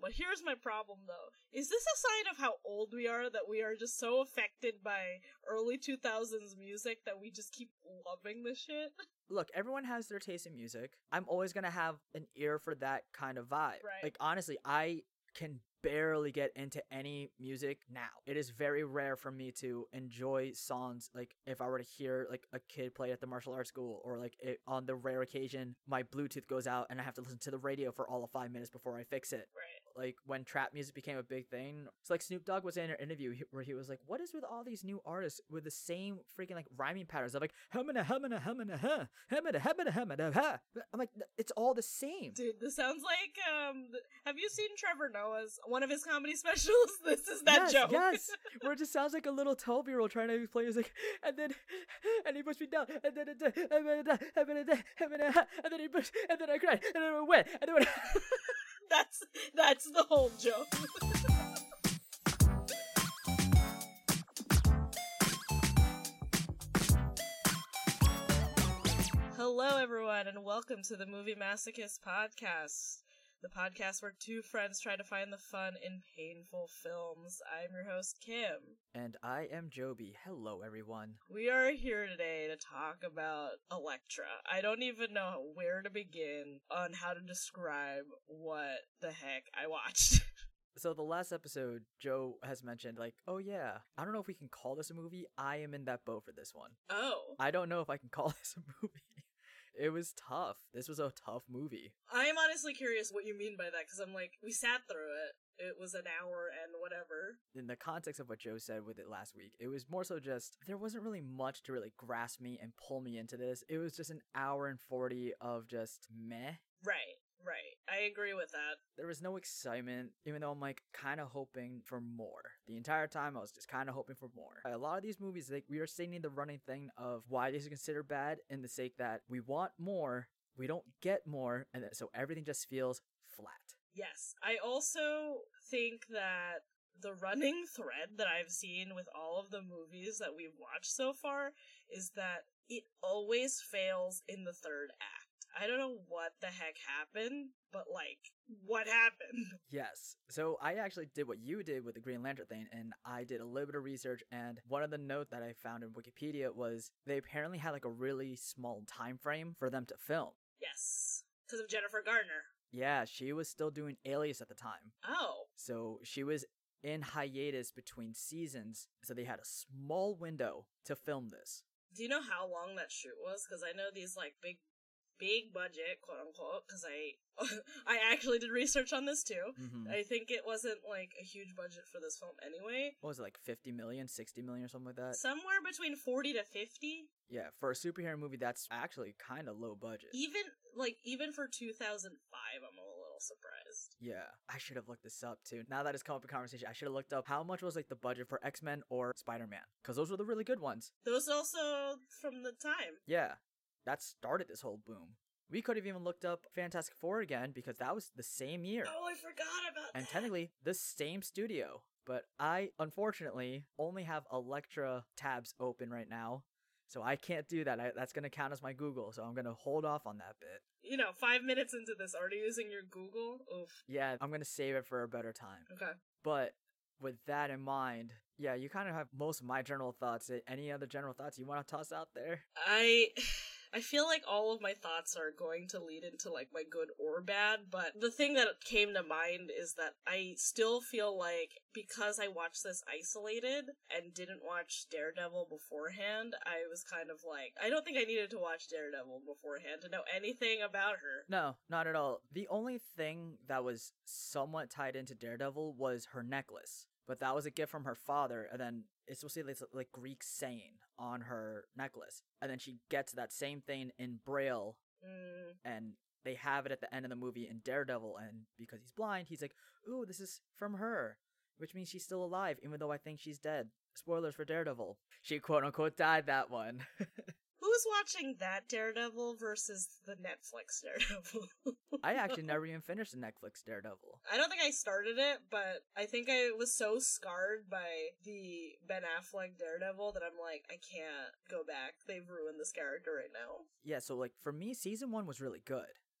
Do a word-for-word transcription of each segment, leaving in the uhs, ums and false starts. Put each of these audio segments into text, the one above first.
But here's my problem, though. Is this a sign of how old we are, that we are just so affected by early two thousands music that we just keep loving this shit? Look, everyone has their taste in music. I'm always gonna have an ear for that kind of vibe. Right. Like, honestly, I can barely get into any music now. It is very rare for me to enjoy songs, like if I were to hear like a kid play at the martial arts school, or like it, on the rare occasion my Bluetooth goes out and I have to listen to the radio for all of five minutes before I fix it. Right. Like when trap music became a big thing, it's like Snoop Dogg was in an interview where he was like, what is with all these new artists with the same freaking like rhyming patterns of like humana humana humana huh humana humana humana huh. I'm like, it's all the same. Dude, this sounds like um th- have you seen Trevor Noah's one of his comedy specials? This is that yes, joke. Yes, where it just sounds like a little twelve year old trying to play. He's like, and then and he pushed me down, and then and then and then and then he pushed, and then I cried, and then I went, and then I went. That's that's the whole joke. Hello, everyone, and welcome to the Movie Masochist Podcast, the podcast where two friends try to find the fun in painful films. I'm your host, Kim. And I am Joby. Hello, everyone. We are here today to talk about Elektra. I don't even know where to begin on how to describe what the heck I watched. So the last episode, Joe has mentioned, like, oh yeah, I don't know if we can call this a movie. I am in that boat for this one. Oh. I don't know if I can call this a movie. It was tough. This was a tough movie. I am honestly curious what you mean by that, because I'm like, we sat through it. It was an hour and whatever. In the context of what Joe said with it last week, it was more so just, there wasn't really much to really grasp me and pull me into this. It was just an hour and forty of just meh. Right, right. I agree with that. There was no excitement, even though I'm like kind of hoping for more. The entire time I was just kind of hoping for more. A lot of these movies, like, we are stating the running thing of why these are considered bad in the sake that we want more, we don't get more, and so everything just feels flat. Yes. I also think that the running thread that I've seen with all of the movies that we've watched so far is that it always fails in the third act. I don't know what the heck happened, but, like, what happened? Yes. So I actually did what you did with the Green Lantern thing, and I did a little bit of research, and one of the notes that I found in Wikipedia was they apparently had, like, a really small time frame for them to film. Yes. Because of Jennifer Garner. Yeah, she was still doing Alias at the time. Oh. So she was in hiatus between seasons, so they had a small window to film this. Do you know how long that shoot was? Because I know these, like, big... big budget, quote unquote, because I I actually did research on this too. Mm-hmm. I think it wasn't like a huge budget for this film anyway. What was it, like fifty million, sixty million or something like that? Somewhere between forty to fifty. Yeah, for a superhero movie, that's actually kind of low budget. Even, like, even for two thousand five, I'm a little surprised. Yeah, I should have looked this up too. Now that it's come up in conversation, I should have looked up how much was like the budget for X-Men or Spider-Man, because those were the really good ones. Those also from the time. Yeah. That started this whole boom. We could have even looked up Fantastic Four again because that was the same year. Oh, I forgot about that. And technically, the same studio. But I, unfortunately, only have Elektra tabs open right now. So I can't do that. I, that's going to count as my Google. So I'm going to hold off on that bit. You know, five minutes into this, already using your Google? Oof. Yeah, I'm going to save it for a better time. Okay. But with that in mind, yeah, you kind of have most of my general thoughts. Any other general thoughts you want to toss out there? I... I feel like all of my thoughts are going to lead into, like, my good or bad, but the thing that came to mind is that I still feel like, because I watched this isolated and didn't watch Daredevil beforehand, I was kind of like, I don't think I needed to watch Daredevil beforehand to know anything about her. No, not at all. The only thing that was somewhat tied into Daredevil was her necklace. But that was a gift from her father, and then it's supposed to be this, like, Greek saying on her necklace. And then she gets that same thing in Braille, mm. and they have it at the end of the movie in Daredevil, and because he's blind, he's like, ooh, this is from her, which means she's still alive, even though I think she's dead. Spoilers for Daredevil. She quote-unquote died that one. Who's watching that Daredevil versus the Netflix Daredevil? I actually never even finished the Netflix Daredevil. I don't think I started it, but I think I was so scarred by the Ben Affleck Daredevil that I'm like, I can't go back. They've ruined this character right now. Yeah, so, like, for me, season one was really good.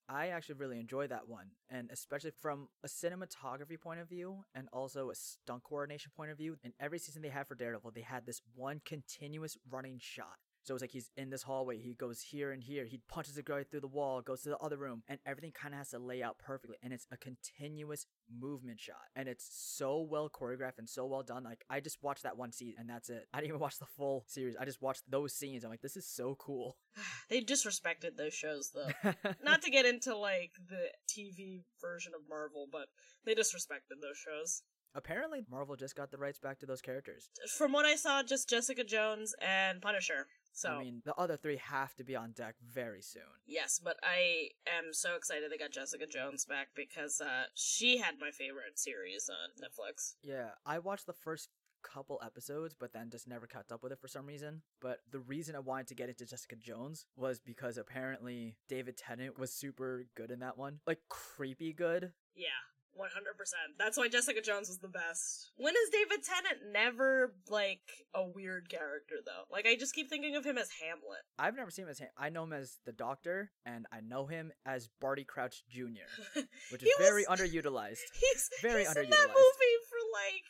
I actually really enjoyed that one, and especially from a cinematography point of view and also a stunt coordination point of view. In every season they had for Daredevil, they had this one continuous running shot. So it's like he's in this hallway, he goes here and here, he punches a guy through the wall, goes to the other room, and everything kind of has to lay out perfectly. And it's a continuous movement shot. And it's so well choreographed and so well done. Like, I just watched that one season and that's it. I didn't even watch the full series. I just watched those scenes. I'm like, this is so cool. They disrespected those shows, though. Not to get into, like, the T V version of Marvel, but they disrespected those shows. Apparently, Marvel just got the rights back to those characters. From what I saw, just Jessica Jones and Punisher. So, I mean, the other three have to be on deck very soon. Yes, but I am so excited they got Jessica Jones back because uh, she had my favorite series on Netflix. Yeah, I watched the first couple episodes, but then just never kept up with it for some reason. But the reason I wanted to get into Jessica Jones was because apparently David Tennant was super good in that one. Like, creepy good. Yeah. one hundred percent. That's why Jessica Jones was the best. When is David Tennant never, like, a weird character, though? Like, I just keep thinking of him as Hamlet. I've never seen him as Ham- I know him as the Doctor, and I know him as Barty Crouch Junior, which is was, very underutilized. He's, very he's underutilized. in that movie for, like,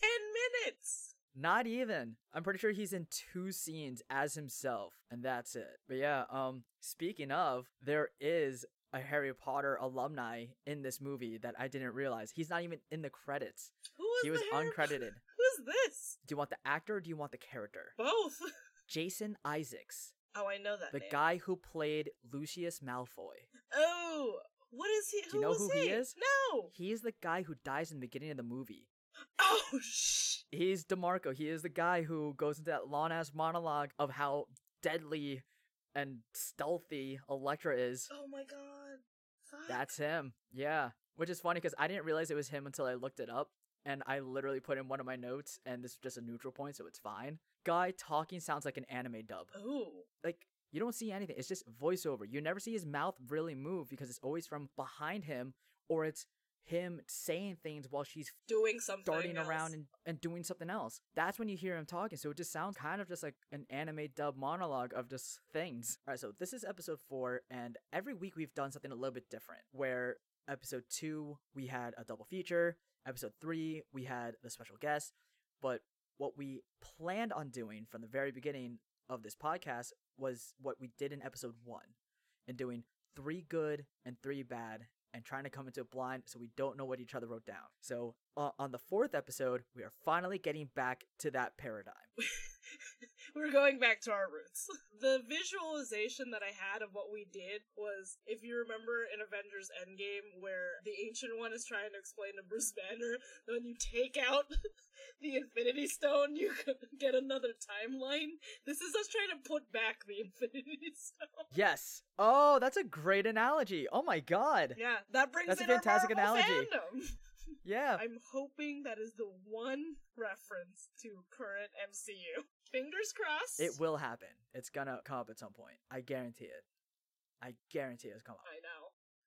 ten minutes. Not even. I'm pretty sure he's in two scenes as himself, and that's it. But yeah, um, speaking of, there is a Harry Potter alumni in this movie that I didn't realize. He's not even in the credits. Who is He was the Harry uncredited. Who's this? Do you want the actor or do you want the character? Both. Jason Isaacs. Oh, I know that The name. guy who played Lucius Malfoy. Oh, what is he? Do you know who he he is? No. He is the guy who dies in the beginning of the movie. Oh, shh. He's DeMarco. He is the guy who goes into that long-ass monologue of how deadly and stealthy Elektra is. Oh my god. Fuck. That's him. Yeah. Which is funny because I didn't realize it was him until I looked it up. And I literally put in one of my notes, and this is just a neutral point, so it's fine. Guy talking sounds like an anime dub. Ooh. Like, you don't see anything. It's just voiceover. You never see his mouth really move because it's always from behind him, or it's him saying things while she's doing something darting else. around and, and doing something else. That's when you hear him talking. So it just sounds kind of just like an anime dub monologue of just things. All right, so this is episode four, and every week we've done something a little bit different. Where episode two, we had a double feature. Episode three, we had the special guest. But what we planned on doing from the very beginning of this podcast was what we did in episode one, and doing three good and three bad, and trying to come into it blind so we don't know what each other wrote down. So uh, on the fourth episode, we are finally getting back to that paradigm. We're going back to our roots. The visualization that I had of what we did was, if you remember in Avengers Endgame, where the Ancient One is trying to explain to Bruce Banner that when you take out the Infinity Stone, you get another timeline. This is us trying to put back the Infinity Stone. Yes. Oh, that's a great analogy. Oh my god. Yeah, that brings That's a in fantastic our Marvel analogy. fandom. Yeah. I'm hoping that is the one reference to current M C U. Fingers crossed. It will happen. It's gonna come up at some point. I guarantee it. I guarantee it's come up. I know.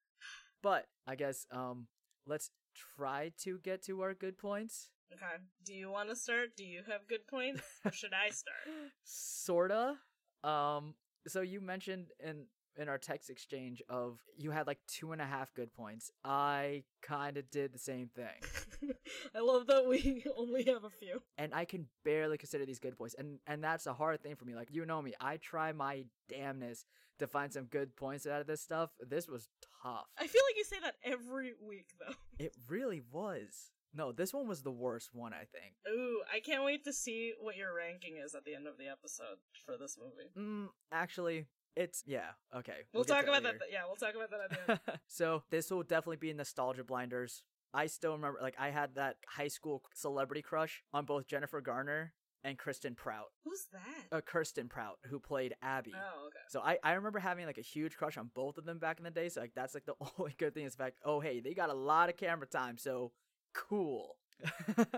But I guess um let's try to get to our good points. Okay. Do you want to start? Do you have good points? Or should I start? Sorta. Um so you mentioned in in our text exchange of you had like two and a half good points. I kind of did the same thing. I love that we only have a few. And I can barely consider these good points. And and that's a hard thing for me. Like, you know me, I try my damnness to find some good points out of this stuff. This was tough. I feel like you say that every week, though. It really was. No, this one was the worst one, I think. Ooh, I can't wait to see what your ranking is at the end of the episode for this movie. Mm, actually, it's, yeah, okay. We'll, get talk to it about later. that. Th- yeah, we'll talk about that at the end. So this will definitely be nostalgia blinders. I still remember, like, I had that high school celebrity crush on both Jennifer Garner and Kristen Prout. Who's that? Uh, Kirsten Prout, who played Abby. Oh, okay. So I, I remember having, like, a huge crush on both of them back in the day. So, like, that's, like, the only good thing is the fact, oh, hey, they got a lot of camera time, so cool. um,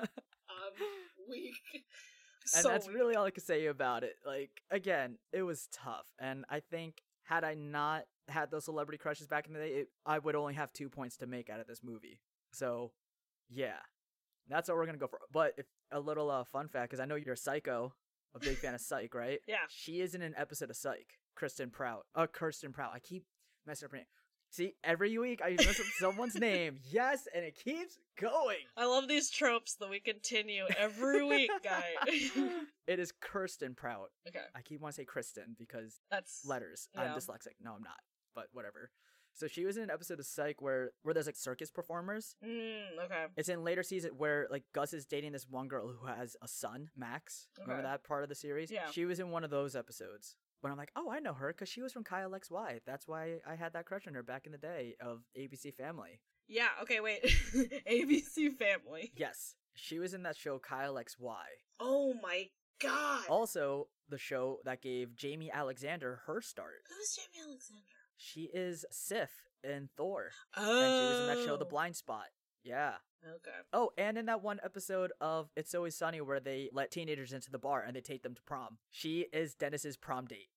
weak. And So that's weak. really all I can say about it. Like, again, it was tough. And I think had I not had those celebrity crushes back in the day, it, I would only have two points to make out of this movie. So, yeah. That's what we're going to go for. But if a little uh, fun fact, because I know you're Psycho, a big fan of Psych, right? Yeah. She is in an episode of Psych. Kristen Prout. Uh, Kirsten Prout. I keep messing up her name. See, every week I mess up someone's name. Yes, and it keeps going. I love these tropes that we continue every week, guy. It is Kirsten Prout. Okay. I keep wanting to say Kristen because That's letters. yeah. I'm dyslexic. No, I'm not. But whatever. So she was in an episode of Psych where where there's like circus performers. Mm, okay. It's in later season where like Gus is dating this one girl who has a son, Max. Remember Okay. that part of the series? Yeah. She was in one of those episodes. But I'm like, oh, I know her because she was from Kyle X Y. That's why I had that crush on her back in the day of A B C Family. Yeah, okay, wait. A B C Family. Yes, she was in that show Kyle X Y. Oh my god. Also, the show that gave Jamie Alexander her start. Who's Jamie Alexander? She is Sif in Thor. Oh. And she was in that show The Blind Spot. Yeah. Okay. Oh, and in that one episode of It's Always Sunny where they let teenagers into the bar and they take them to prom. She is Dennis's prom date.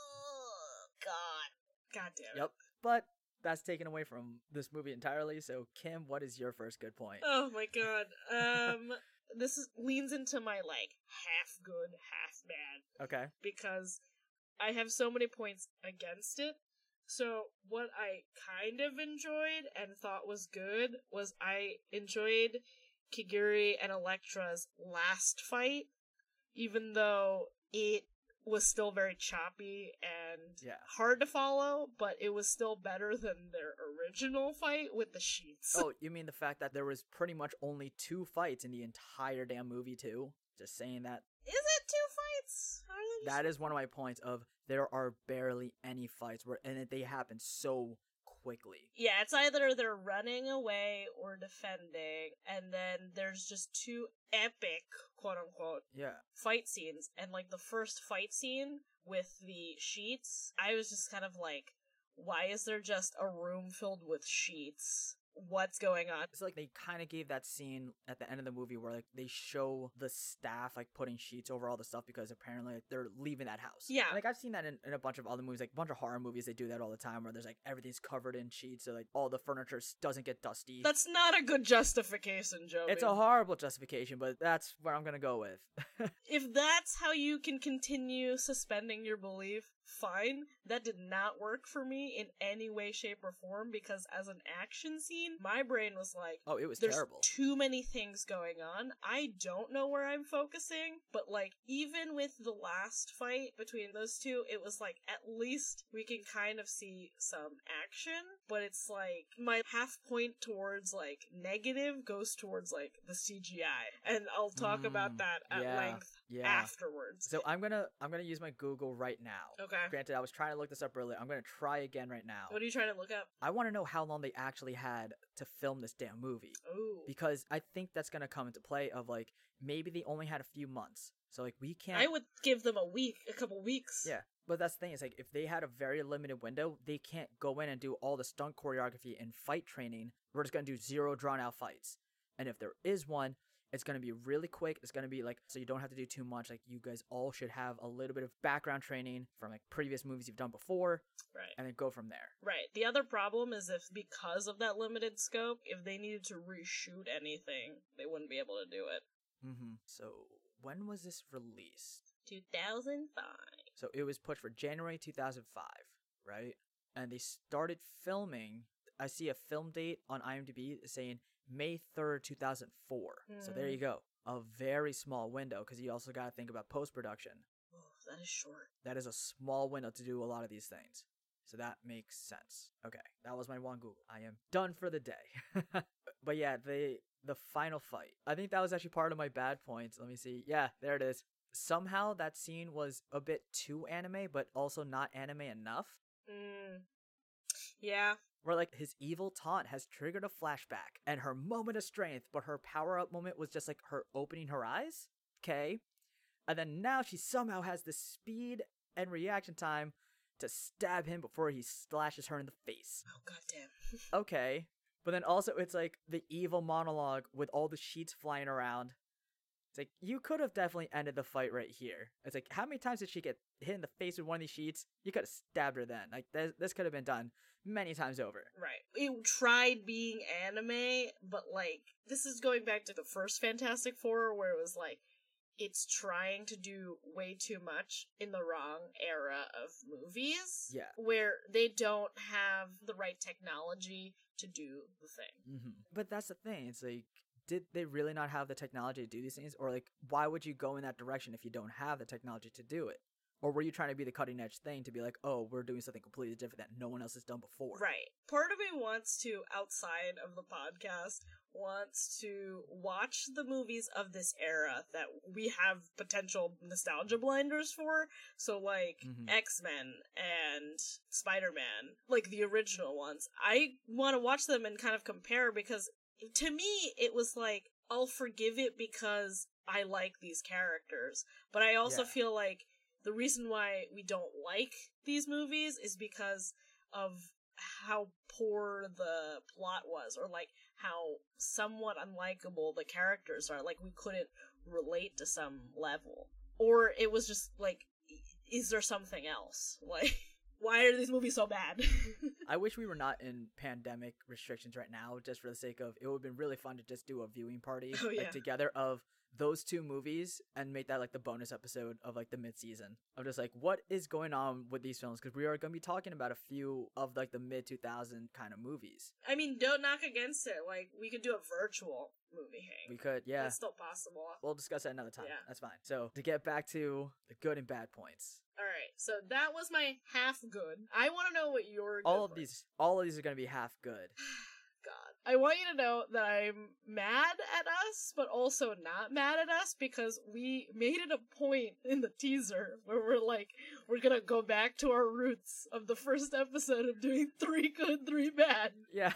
Oh, god. God damn it. Yep. But that's taken away from this movie entirely. So, Kim, what is your first good point? Oh my god. Um, this is, leans into my, like, half good, half bad. Okay. Because I have so many points against it. So, what I kind of enjoyed and thought was good was I enjoyed Kiguri and Elektra's last fight, even though it was still very choppy and Yeah. hard to follow, but it was still better than their original fight with the sheets. Oh, you mean the fact that there was pretty much only two fights in the entire damn movie, too? Just saying that. Is it two fights? Are they just- That is one of my points of there are barely any fights where and they happen so quickly. Yeah, it's either they're running away or defending, and then there's just two epic, quote unquote, Yeah. fight scenes. And like the first fight scene with the sheets, I was just kind of like, why is there just a room filled with sheets? What's going on? It's like they kind of gave that scene at the end of the movie where like they show the staff like putting sheets over all the stuff because apparently like, they're leaving that house. Yeah. And, like I've seen that in, in a bunch of other movies, like a bunch of horror movies. They do that all the time where there's like everything's covered in sheets, so like all the furniture s- doesn't get dusty. That's not a good justification, Joey. It's a horrible justification, but that's where I'm gonna go with. If that's how you can continue suspending your belief, fine. That did not work for me in any way, shape, or form because as an action scene, my brain was like, Oh, it was there's terrible. too many things going on. I don't know where I'm focusing, but like even with the last fight between those two, it was like at least we can kind of see some action, but it's like my half point towards like negative goes towards like the C G I, and I'll talk about Mm, that at yeah, length Yeah. afterwards. So I'm gonna I'm gonna use my Google right now. Okay. Granted, I was trying to look this up earlier. I'm gonna try again right now. What are you trying to look up? I want to know how long they actually had to film this damn movie. Ooh. Because I think that's gonna come into play of like maybe they only had a few months, so like we can't. I would give them a week, a couple weeks. Yeah, but that's the thing is like if they had a very limited window, they can't go in and do all the stunt choreography and fight training. We're just gonna do zero drawn out fights, and if there is one, it's gonna be really quick. It's gonna be like so you don't have to do too much. Like you guys all should have a little bit of background training from like previous movies you've done before, Right. and then go from there. Right. The other problem is if because of that limited scope, if they needed to reshoot anything, they wouldn't be able to do it. Mm-hmm. So when was this released? two thousand five. So it was pushed for January two thousand five, right? And they started filming. I see a film date on IMDb saying May third, two thousand four. So there you go. A very small window because you also got to think about post-production. Oh, that is short. That is a small window to do a lot of these things. So that makes sense. Okay, that was my one Google. I am done for the day. But yeah, the the final fight. I think that was actually part of my bad points. Let me see. Yeah, there it is. Somehow that scene was a bit too anime, but also not anime enough. Mm. Yeah. Where like his evil taunt has triggered a flashback and her moment of strength, but her power up moment was just like her opening her eyes. Okay. And then now she somehow has the speed and reaction time to stab him before he slashes her in the face. Oh, goddamn. Okay. But then also it's like the evil monologue with all the sheets flying around. It's like, you could have definitely ended the fight right here. It's like, how many times did she get hit in the face with one of these sheets? You could have stabbed her then. Like, this, this could have been done many times over. Right. It tried being anime, but like, this is going back to the first Fantastic Four where it was like, it's trying to do way too much in the wrong era of movies. Yeah. Where they don't have the right technology to do the thing. Mm-hmm. But that's the thing. It's like, did they really not have the technology to do these things? Or like, why would you go in that direction if you don't have the technology to do it? Or were you trying to be the cutting edge thing to be like, oh, we're doing something completely different that no one else has done before? Right. Part of me wants to, outside of the podcast, wants to watch the movies of this era that we have potential nostalgia blinders for. So, like, mm-hmm. X-Men and Spider-Man, like the original ones. I want to watch them and kind of compare because, to me, it was like, I'll forgive it because I like these characters. But I also Yeah. feel like the reason why we don't like these movies is because of how poor the plot was, or like how somewhat unlikable the characters are. Like, we couldn't relate to some level. Or it was just like, is there something else? Like, why are these movies so bad? I wish we were not in pandemic restrictions right now, just for the sake of, it would have been really fun to just do a viewing party Oh, yeah. like, together of those two movies and make that like the bonus episode of like the mid-season of just like what is going on with these films, because we are going to be talking about a few of like the mid two thousand kind of movies. I mean, don't knock against it. Like, we could do a virtual movie hang. We could, yeah. That's still possible. We'll discuss that another time. Yeah. That's fine. So to get back to the good and bad points. Alright, so that was my half good. I want to know what your good All of were. these, all of these are going to be half good. God. I want you to know that I'm mad at us, but also not mad at us, because we made it a point in the teaser where we're like, we're gonna go back to our roots of the first episode of doing three good, three bad. Yeah.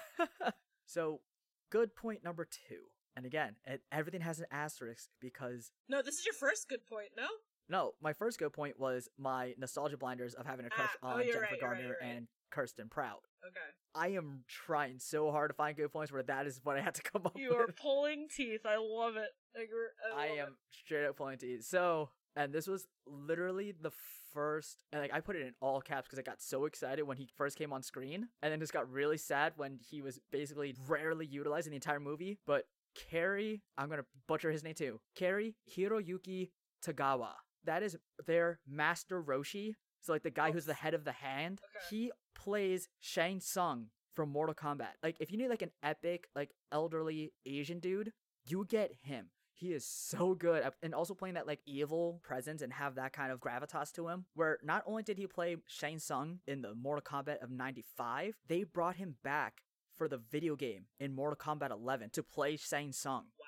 So, good point number two. And again, it, everything has an asterisk because No, this is your first good point, no? no, my first good point was my nostalgia blinders of having a crush Ah, oh, on you're Jennifer right, you're right, Garner you're right. and Kirsten Prout. Okay. I am trying so hard to find good points where that is what I had to come up You are with. pulling teeth. I love it. I, gr- I, I love am it. straight up pulling teeth. So, and this was literally the first, and like I put it in all caps because I got so excited when he first came on screen, and then just got really sad when he was basically rarely utilized in the entire movie. But Cary, I'm gonna butcher his name too. Cary Hiroyuki Tagawa. That is their Master Roshi. So like the guy Oh. who's the head of the hand. Okay. He plays Shang Tsung from Mortal Kombat. Like if you need like an epic, like elderly Asian dude, you get him. He is so good at, and also playing that like evil presence and have that kind of gravitas to him, where not only did he play Shang Tsung in the Mortal Kombat of ninety-five, they brought him back for the video game in Mortal Kombat eleven to play Shang Tsung. Wow.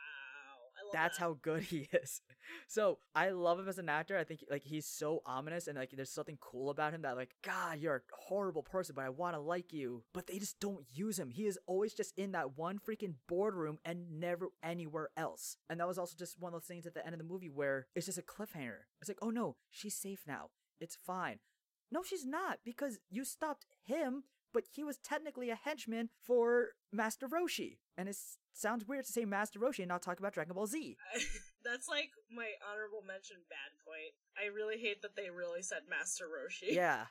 I love That's that. how good he is. So I love him as an actor. I think like he's so ominous, and like there's something cool about him that like, God, you're a horrible person, but I want to like you. But they just don't use him. He is always just in that one freaking boardroom and never anywhere else. And that was also just one of those things at the end of the movie where it's just a cliffhanger. It's like, oh no, she's safe now. It's fine. No, she's not, because you stopped him, but he was technically a henchman for Master Roshi. And it sounds weird to say Master Roshi and not talk about Dragon Ball Z. That's like my honorable mention bad point. I really hate that they really said Master Roshi. Yeah.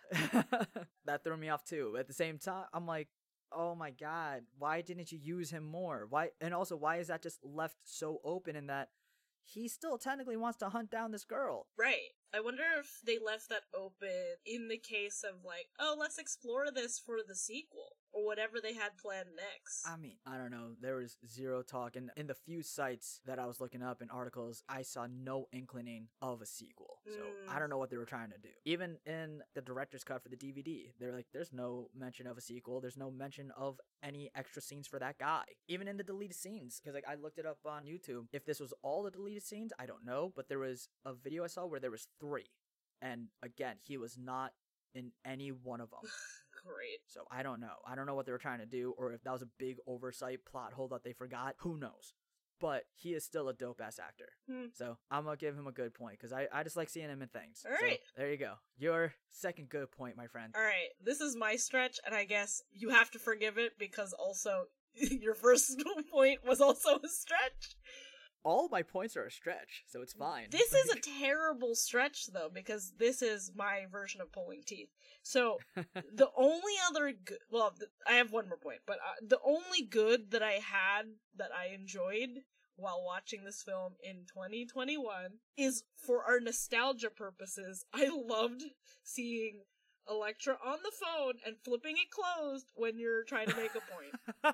That threw me off too. At the same time, I'm like, oh my God, why didn't you use him more? Why? And also, why is that just left so open in that he still technically wants to hunt down this girl? Right. I wonder if they left that open in the case of like, oh, let's explore this for the sequel or whatever they had planned next. I mean, I don't know. There was zero talk. And in the few sites that I was looking up in articles, I saw no inclining of a sequel. So Mm. I don't know what they were trying to do. Even in the director's cut for the D V D, they're like, there's no mention of a sequel. There's no mention of any extra scenes for that guy. Even in the deleted scenes, because like I looked it up on YouTube. If this was all the deleted scenes, I don't know. But there was a video I saw where there was three. And again, he was not in any one of them. Great. So I don't know. I don't know what they were trying to do, or if that was a big oversight plot hole that they forgot. Who knows? But he is still a dope ass actor. Hmm. So I'm gonna give him a good point because I, I just like seeing him in things. All So, right. there you go. Your second good point, my friend. All right, this is my stretch, and I guess you have to forgive it because also your first point was also a stretch. all my points are a stretch, so it's fine. This is a terrible stretch, though, because this is my version of pulling teeth. So, the only other good... Well, th- I have one more point, but uh, the only good that I had that I enjoyed while watching this film in twenty twenty-one is, for our nostalgia purposes, I loved seeing Elektra on the phone and flipping it closed when you're trying to make a point.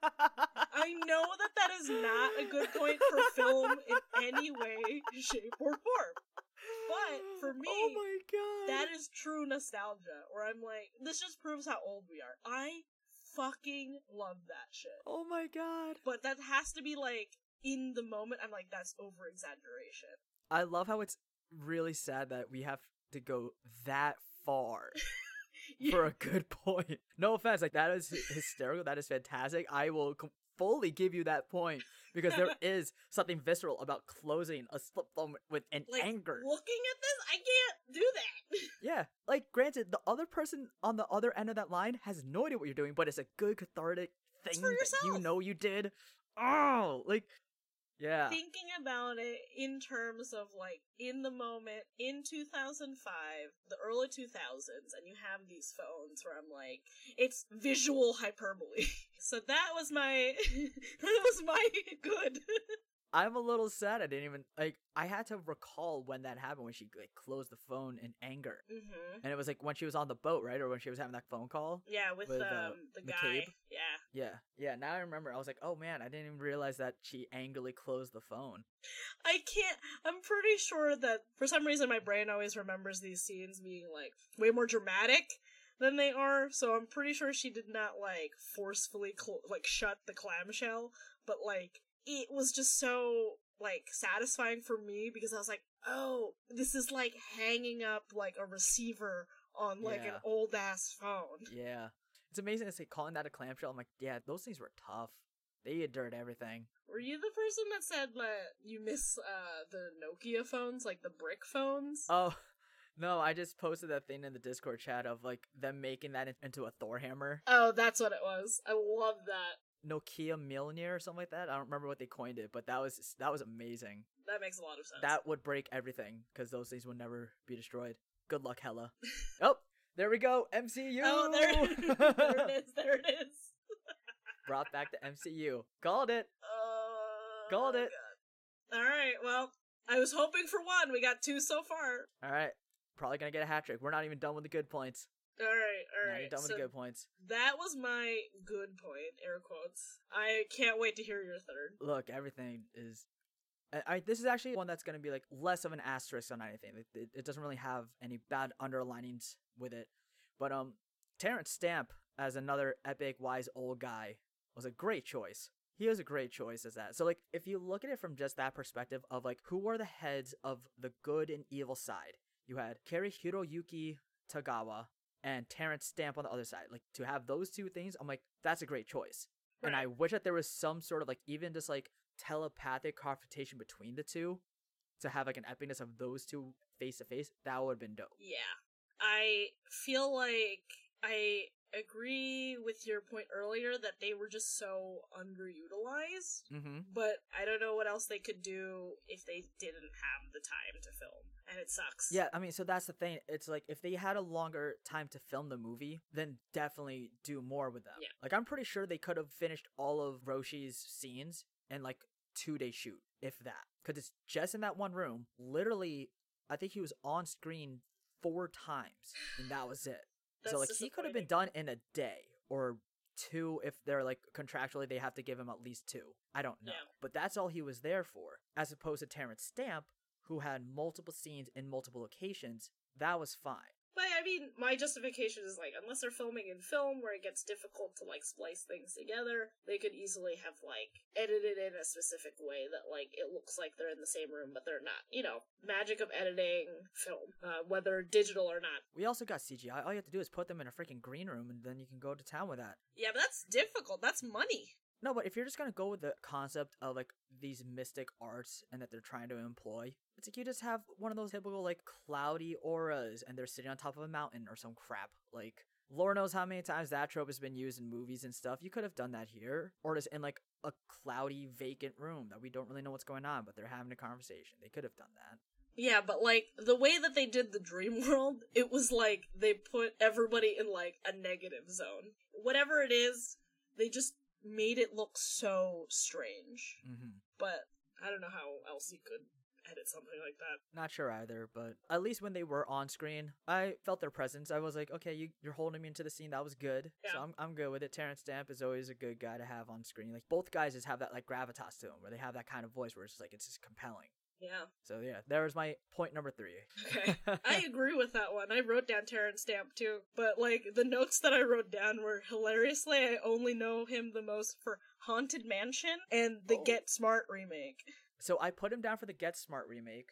I know that that is not a good point for film in any way, shape, or form. But for me, oh my god, that is true nostalgia, where I'm like, this just proves how old we are. I fucking love that shit. Oh my god. But that has to be like, in the moment, I'm like, that's over exaggeration. I love how it's really sad that we have to go that far yeah. for a good point. No offense, like that is hysterical, that is fantastic. I will com- fully give you that point, because there is something visceral about closing a slip phone with an like, anger. Looking at this, I can't do that. Yeah, like granted, the other person on the other end of that line has no idea what you're doing, but it's a good cathartic thing that you know you did. Oh, like, yeah. Thinking about it in terms of, like, in the moment, in two thousand five, the early two thousands, and you have these phones where I'm like, it's visual hyperbole. So that was my, that was my good. I'm a little sad I didn't even, like, I had to recall when that happened, when she, like, closed the phone in anger. Mm-hmm. And it was, like, when she was on the boat, right? Or when she was having that phone call? Yeah, with, with um, uh, the McCabe. guy. Yeah. Yeah. Yeah, now I remember. I was like, oh, man, I didn't even realize that she angrily closed the phone. I can't, I'm pretty sure that, for some reason, my brain always remembers these scenes being, like, way more dramatic than they are, so I'm pretty sure she did not, like, forcefully, cl- like, shut the clamshell, but, like, it was just so, like, satisfying for me, because I was like, oh, this is like hanging up, like, a receiver on, like, yeah. an old-ass phone. Yeah. It's amazing to say, calling that a clamshell, I'm like, yeah, those things were tough. They endured everything. Were you the person that said that you miss, uh, the Nokia phones, like, the brick phones? Oh, no, I just posted that thing in the Discord chat of, like, them making that into a Thor hammer. Oh, that's what it was. I love that. Nokia Mjolnir or something like that. I don't remember what they coined it, but that was that was amazing. That makes a lot of sense. That would break everything, because those things would never be destroyed. Good luck, Hela. Oh, there we go, M C U! Oh, there, there it is, there it is. Brought back the M C U. Called it. Uh, Called it. God. Alright, well, I was hoping for one. We got two so far. Alright, probably gonna get a hat trick. We're not even done with the good points. Alright, alright. Not even done with so the good points. That was my good point, air quotes. I can't wait to hear your third. Look, everything is... I, I This is actually one that's gonna be, like, less of an asterisk on anything. It, it, it doesn't really have any bad underlinings with it. But, um, Terrence Stamp as another epic, wise old guy was a great choice. He was a great choice as that. So, like, if you look at it from just that perspective of, like, who were the heads of the good and evil side? You had Kari Hiroyuki Tagawa and Terrence Stamp on the other side. Like, to have those two things, I'm like, that's a great choice. Right. And I wish that there was some sort of, like, even just, like, telepathic confrontation between the two to have, like, an epicness of those two face-to-face. That would have been dope. Yeah. I feel like I agree with your point earlier that they were just so underutilized, mm-hmm. but I don't know what else they could do if they didn't have the time to film, and it sucks. Yeah, I mean, so that's the thing. It's like, if they had a longer time to film the movie, then definitely do more with them. Yeah. Like, I'm pretty sure they could have finished all of Roshi's scenes in, like, two-day shoot, if that. Because it's just in that one room. Literally, I think he was on screen four times, and that was it. So, like, he could have been done in a day, or two if they're, like, contractually they have to give him at least two. I don't know. Yeah. But that's all he was there for. As opposed to Terrence Stamp, who had multiple scenes in multiple locations, that was fine. But, I mean, my justification is, like, unless they're filming in film where it gets difficult to, like, splice things together, they could easily have, like, edited in a specific way that, like, it looks like they're in the same room, but they're not. You know, magic of editing film, uh, whether digital or not. We also got C G I. All you have to do is put them in a freaking green room, and then you can go to town with that. Yeah, but that's difficult. That's money. No, but if you're just gonna go with the concept of, like, these mystic arts and that they're trying to employ, it's like you just have one of those typical, like, cloudy auras and they're sitting on top of a mountain or some crap. Like, Lord knows how many times that trope has been used in movies and stuff. You could have done that here. Or just in, like, a cloudy, vacant room that we don't really know what's going on, but they're having a conversation. They could have done that. Yeah, but, like, the way that they did the dream world, it was like they put everybody in, like, a negative zone. Whatever it is, they just made it look so strange. Mm-hmm. But I don't know how else you could edit something like that. Not sure either, but at least when they were on screen, I felt their presence. I was like, okay, you, you're holding me into the scene. That was good. Yeah. So I'm I'm good with it. Terrence Stamp is always a good guy to have on screen. Like, both guys just have that, like, gravitas to them, where they have that kind of voice where it's just, like, it's just compelling. Yeah. So yeah, there was my point number three. Okay. I agree with that one. I wrote down Terrence Stamp too, but like the notes that I wrote down were hilariously I only know him the most for Haunted Mansion and the Oh. Get Smart remake. So I put him down for the Get Smart remake.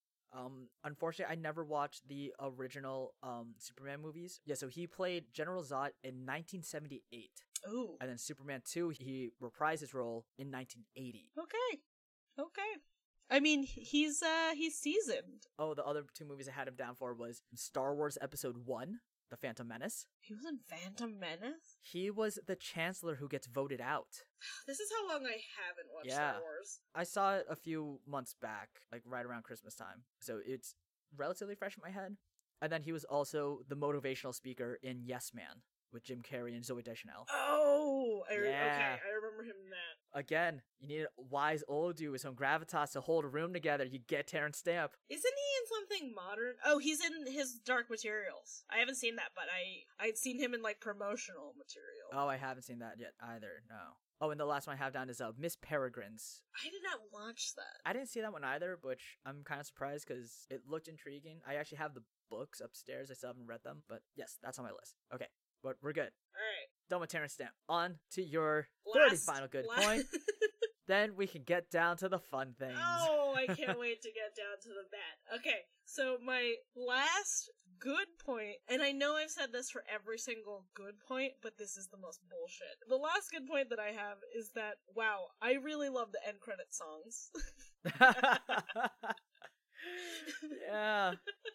Um, unfortunately, I never watched the original um Superman movies. Yeah, so he played General Zod in nineteen seventy-eight, Ooh. and then Superman two, he reprised his role in nineteen eighty. Okay. Okay. I mean, he's uh he's seasoned. Oh, the other two movies I had him down for was Star Wars Episode one, The Phantom Menace. He was in Phantom Menace? He was the Chancellor who gets voted out. This is how long I haven't watched Yeah. Star Wars. I saw it a few months back, like right around Christmas time. So it's relatively fresh in my head. And then he was also the motivational speaker in Yes Man with Jim Carrey and Zooey Deschanel. Oh, I re- Yeah. okay, I remember him in that. Again, you need a wise old dude with some gravitas to hold a room together. You get Terrence Stamp. Isn't he in something modern? Oh, he's in his Dark Materials. I haven't seen that, but I I'd seen him in like promotional material. Oh, I haven't seen that yet either. No. Oh, and the last one I have down is uh, Miss Peregrine's. I did not watch that. I didn't see that one either, which I'm kind of surprised because it looked intriguing. I actually have the books upstairs. I still haven't read them, but yes, that's on my list. Okay, but we're good. All right. Done with Terrence Stamp. On to your third and Last- final good la- point. Then we can get down to the fun things. Oh, I can't wait to get down to the bad. Okay, so my last good point, and I know I've said this for every single good point, but this is the most bullshit. The last good point that I have is that, wow, I really love the end credit songs. Yeah.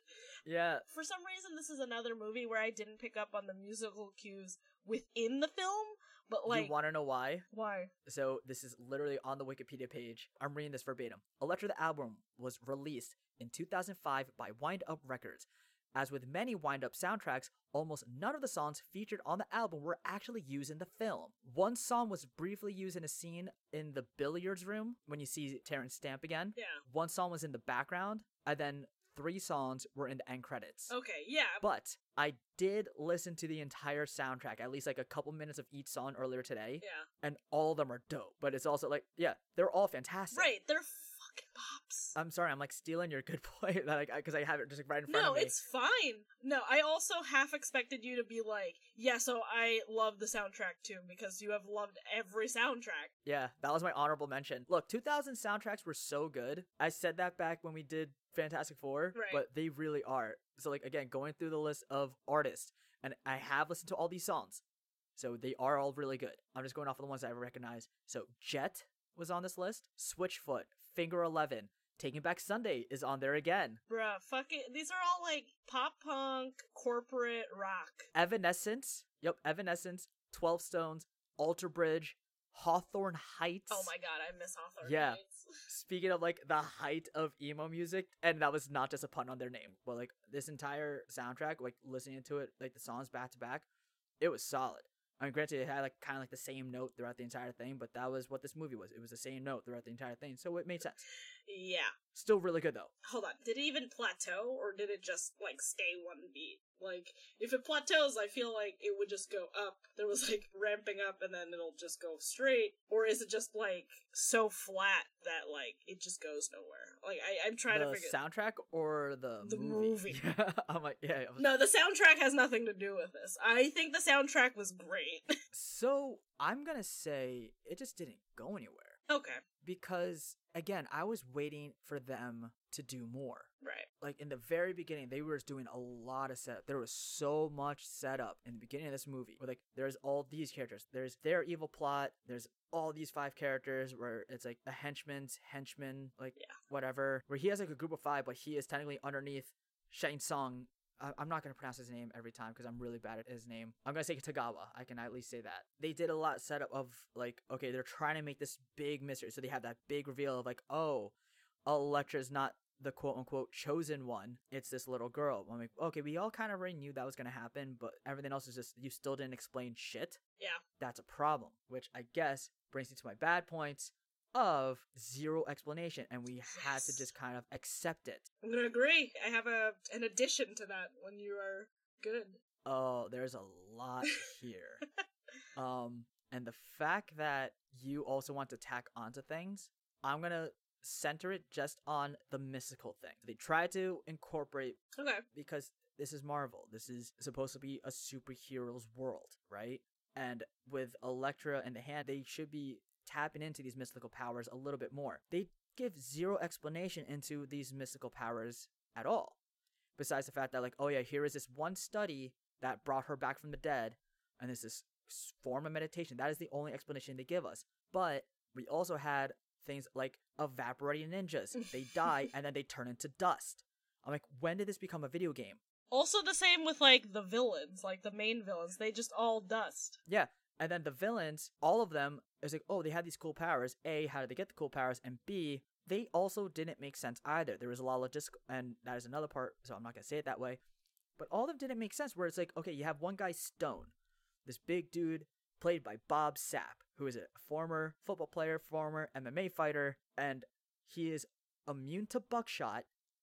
Yeah. For some reason, this is another movie where I didn't pick up on the musical cues within the film, but like, You want to know why? why? So this is literally on the Wikipedia page. I'm reading this verbatim. Electra the album was released in two thousand five by Wind Up Records. As with many Wind Up soundtracks, almost none of the songs featured on the album were actually used in the film. One song was briefly used in a scene in the billiards room when you see Terrence Stamp again. Yeah. One song was in the background, and then three songs were in the end credits. Okay, yeah. But I did listen to the entire soundtrack, at least like a couple minutes of each song earlier today, Yeah. and all of them are dope. But it's also like, yeah, they're all fantastic. Right, they're fucking pops. I'm sorry, I'm like stealing your good point, like because I have it just like right in front No, of me. it's fine. No, I also half expected you to be like, yeah, so I love the soundtrack too, because you have loved every soundtrack. Yeah, that was my honorable mention. Look, two thousand soundtracks were so good. I said that back when we did Fantastic Four, Right. but they really are. So like again, going through the list of artists, and I have listened to all these songs, so they are all really good. I'm just going off of the ones that I recognize. So Jet was on this list. Switchfoot, Finger Eleven, Taking Back Sunday is on there again. Bruh, fucking, these are all like pop punk, corporate rock. Evanescence, yep, Evanescence, Twelve Stones, Alter Bridge, Hawthorne Heights. Oh my god, I miss Hawthorne Yeah. Heights. Speaking of like the height of emo music, and that was not just a pun on their name, but like this entire soundtrack, like listening to it, like the songs back to back, it was solid. I mean, granted, it had like kind of like the same note throughout the entire thing, but that was what this movie was. It was the same note throughout the entire thing, so it made sense. Yeah. Still really good though. Hold on, did it even plateau, or did it just, like, stay one beat? Like, if it plateaus, I feel like it would just go up. There was, like, ramping up, and then it'll just go straight. Or is it just, like, so flat that, like, it just goes nowhere? Like, I, I'm trying the to figure... soundtrack or the The movie? movie. Yeah, I'm like, yeah. I was- No, the soundtrack has nothing to do with this. I think the soundtrack was great. So I'm gonna say it just didn't go anywhere. Okay, Because, again, I was waiting for them to do more. right. Like, in the very beginning, they were just doing a lot of setup. There was so much setup in the beginning of this movie. Where, like, there's all these characters. There's their evil plot. There's all these five characters where it's, like, a henchman's henchman, like, Yeah. whatever. Where he has, like, a group of five, but he is technically underneath Shang Tsung I- I'm not going to pronounce his name every time because I'm really bad at his name. I'm going to say Tagawa. I can at least say that. They did a lot setup of like, okay, they're trying to make this big mystery. So they have that big reveal of like, oh, Elektra's not the quote unquote chosen one. It's this little girl. I'm like, okay, we all kind of already knew that was going to happen, but everything else is just, you still didn't explain shit. Yeah. That's a problem, which I guess brings me to my bad points of zero explanation, and we yes. had to just kind of accept it. I'm gonna agree. I have a an addition to that when you are good. Oh, there's a lot here. um, and the fact that you also want to tack onto things, I'm gonna center it just on the mystical thing. They try to incorporate, okay, because this is Marvel. This is supposed to be a superhero's world, right? And with Elektra and the Hand, they should be tapping into these mystical powers a little bit more. They give zero explanation into these mystical powers at all. Besides the fact that, like, oh yeah, here is this one study that brought her back from the dead, and there's this form of meditation. That is the only explanation they give us. But we also had things like evaporating ninjas. They die, and then they turn into dust. I'm like, when did this become a video game? Also the same with, like, the villains, like, the main villains. They just all dust. Yeah. And then the villains, all of them, is like, oh, they had these cool powers. A, how did they get the cool powers? And B, they also didn't make sense either. There was a lot of logistical, and that is another part, so I'm not going to say it that way. But all of them didn't make sense, where it's like, okay, you have one guy, Stone, this big dude, played by Bob Sapp, who is a former football player, former M M A fighter, and he is immune to buckshot,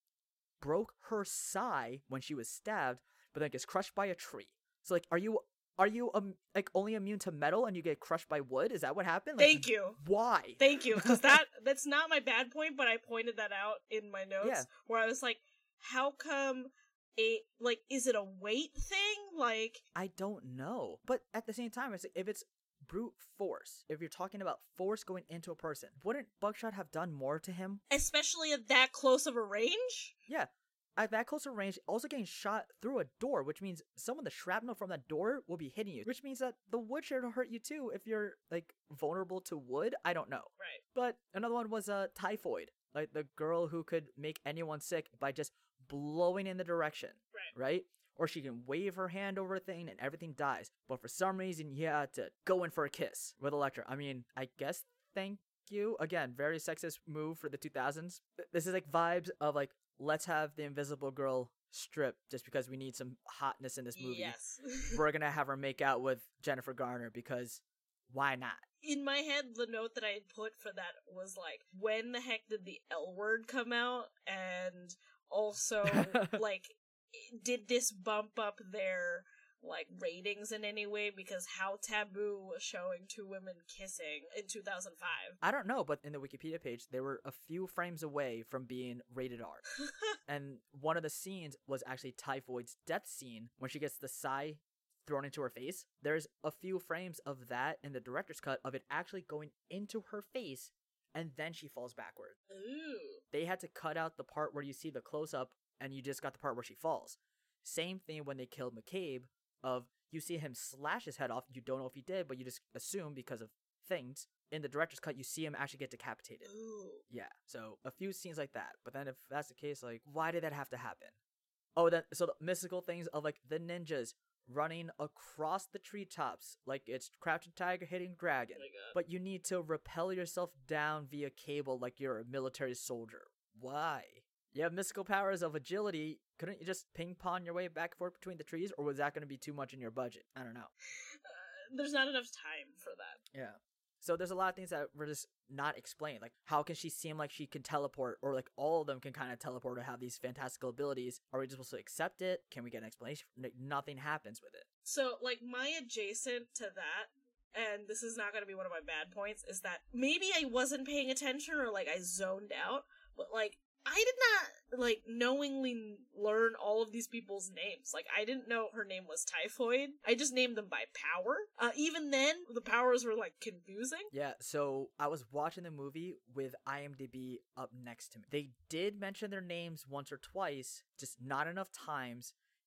broke her sai when she was stabbed, but then gets crushed by a tree. So, like, are you... Are you um like only immune to metal and you get crushed by wood? Is that what happened? Like, Thank you. Why? Thank you, because that that's not my bad point, but I pointed that out in my notes yeah. where I was like, how come a like is it a weight thing? Like I don't know, but at the same time, it's like, if it's brute force, if you're talking about force going into a person, wouldn't Buckshot have done more to him? Especially at that close of a range? Yeah. At that closer range, also getting shot through a door, which means some of the shrapnel from that door will be hitting you, which means that the wood share will hurt you too if you're, like, vulnerable to wood. I don't know. Right. But another one was uh, Typhoid, like the girl who could make anyone sick by just blowing in the direction. Right. Right? Or she can wave her hand over a thing and everything dies. But for some reason, you had to go in for a kiss with Elektra. I mean, I guess thank you. Again, very sexist move for the two thousands. This is like vibes of like, let's have the Invisible Girl strip just because we need some hotness in this movie. Yes. We're gonna have her make out with Jennifer Garner because why not? In my head, the note that I had put for that was like, when the heck did the L word come out? And also, like, did this bump up their like ratings in any way, because how taboo was showing two women kissing in two thousand five? I don't know, but in the Wikipedia page, they were a few frames away from being rated R. And one of the scenes was actually Typhoid's death scene when she gets the sai thrown into her face. There's a few frames of that in the director's cut of it actually going into her face, and then she falls backward. Ooh. They had to cut out the part where you see the close-up and you just got the part where she falls. Same thing when they killed McCabe, of you see him slash his head off, you don't know if he did, but you just assume because of things. In the director's cut, you see him actually get decapitated. Ooh. Yeah, so a few scenes like that. But then if that's the case, like, why did that have to happen? Oh, then so the mystical things of like the ninjas running across the treetops like it's Crouching Tiger, Hidden Dragon. Oh my God. But you need to rappel yourself down via cable like you're a military soldier. Why? You have mystical powers of agility. Couldn't you just ping pong your way back and forth between the trees, or was that going to be too much in your budget? I don't know. Uh, there's not enough time for that. Yeah. So there's a lot of things that were just not explained. Like, how can she seem like she can teleport, or like all of them can kind of teleport or have these fantastical abilities? Are we just supposed to accept it? Can we get an explanation? Like, nothing happens with it. So, like, my adjacent to that, and this is not going to be one of my bad points, is that maybe I wasn't paying attention or like I zoned out, but like, I did not, like, knowingly learn all of these people's names. Like, I didn't know her name was Typhoid. I just named them by power. Uh, even then, the powers were, like, confusing. Yeah, so I was watching the movie with IMDb up next to me. They did mention their names once or twice, just not enough times,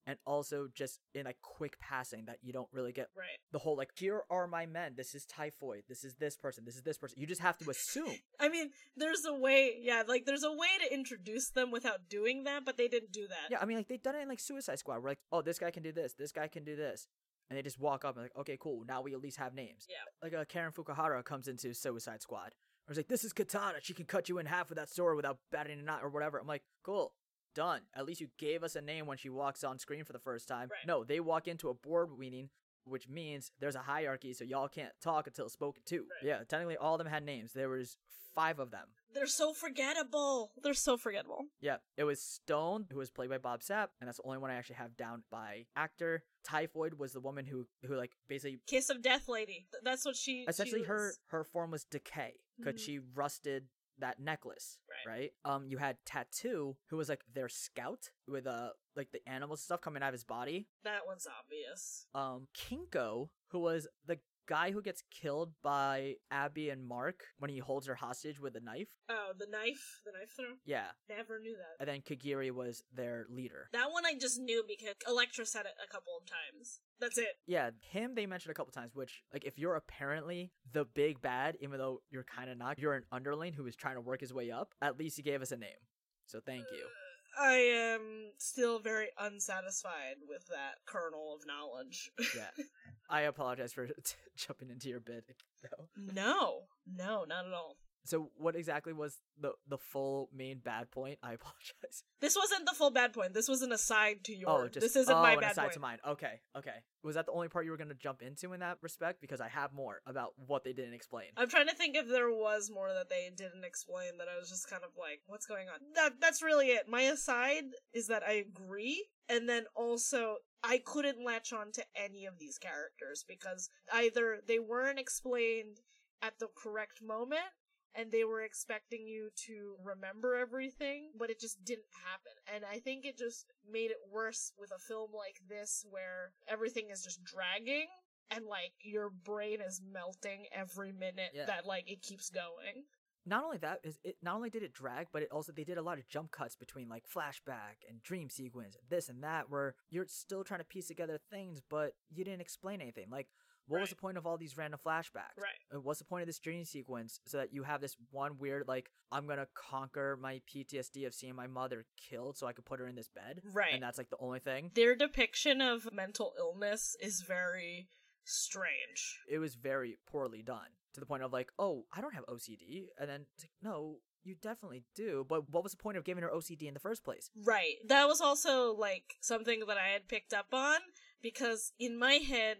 and also just in like quick passing that you don't really get Right. the whole like, here are my men, this is Typhoid, this is this person, this is this person. You just have to assume. I mean, there's a way, yeah, like there's a way to introduce them without doing that, but they didn't do that. Yeah, I mean, like they've done it in like Suicide Squad, where like, oh, this guy can do this, this guy can do this, and they just walk up and like, okay, cool, now we at least have names. Yeah. Like uh, Karen Fukuhara comes into Suicide Squad, or it's like, this is Katana, she can cut you in half with that sword without batting a knot or whatever. I'm like, cool, done. At least you gave us a name when she walks on screen for the first time. Right. No, they walk into a board meeting, which means there's a hierarchy, so y'all can't talk until spoken to. Right. Yeah, technically all of them had names. There was five of them. They're so forgettable. They're so forgettable. Yeah, it was Stone, who was played by Bob Sapp, and that's the only one I actually have down by actor. Typhoid was the woman who, who like, basically... Kiss of Death Lady. Th- That's what she... Essentially, she her was. her form was decay, because Mhm. she rusted that necklace, Right. right? Um, you had Tattoo, who was like their scout, with uh like the animal stuff coming out of his body. That one's obvious. Um, Kinko, who was the guy who gets killed by Abby and Mark when he holds her hostage with a knife. Oh, the knife? The knife throw? Yeah. Never knew that. And then Kagiri was their leader. That one I just knew because Elektra said it a couple of times. That's it. Yeah, him they mentioned a couple times, which, like, if you're apparently the big bad, even though you're kind of not, you're an underling who is trying to work his way up, at least he gave us a name. So thank you. I am still very unsatisfied with that kernel of knowledge. Yeah. I apologize for jumping into your bit, though. No. No, not at all. So what exactly was the the full main bad point? I apologize. This wasn't the full bad point. This was an aside to your. Oh, just, this isn't oh, my an bad aside point. to mine. Okay, okay. Was that the only part you were going to jump into in that respect? Because I have more about what they didn't explain. I'm trying to think if there was more that they didn't explain that I was just kind of like, what's going on? That That's really it. My aside is that I agree, and then also I couldn't latch on to any of these characters because either they weren't explained at the correct moment, and they were expecting you to remember everything, but it just didn't happen. And I think it just made it worse with a film like this where everything is just dragging and like your brain is melting every minute Yeah. that like it keeps going. Not only that, is it not only did it drag, but it also they did a lot of jump cuts between like flashback and dream sequence, and this and that, where you're still trying to piece together things, but you didn't explain anything. Like, what was Right. the point of all these random flashbacks? Right. Uh, What's the point of this dream sequence so that you have this one weird, like, I'm gonna conquer my P T S D of seeing my mother killed so I could put her in this bed? Right. And that's, like, the only thing? Their depiction of mental illness is very strange. It was very poorly done. To the point of, like, oh, I don't have O C D. And then, it's like, no, you definitely do. But what was the point of giving her O C D in the first place? Right. That was also like something that I had picked up on because in my head,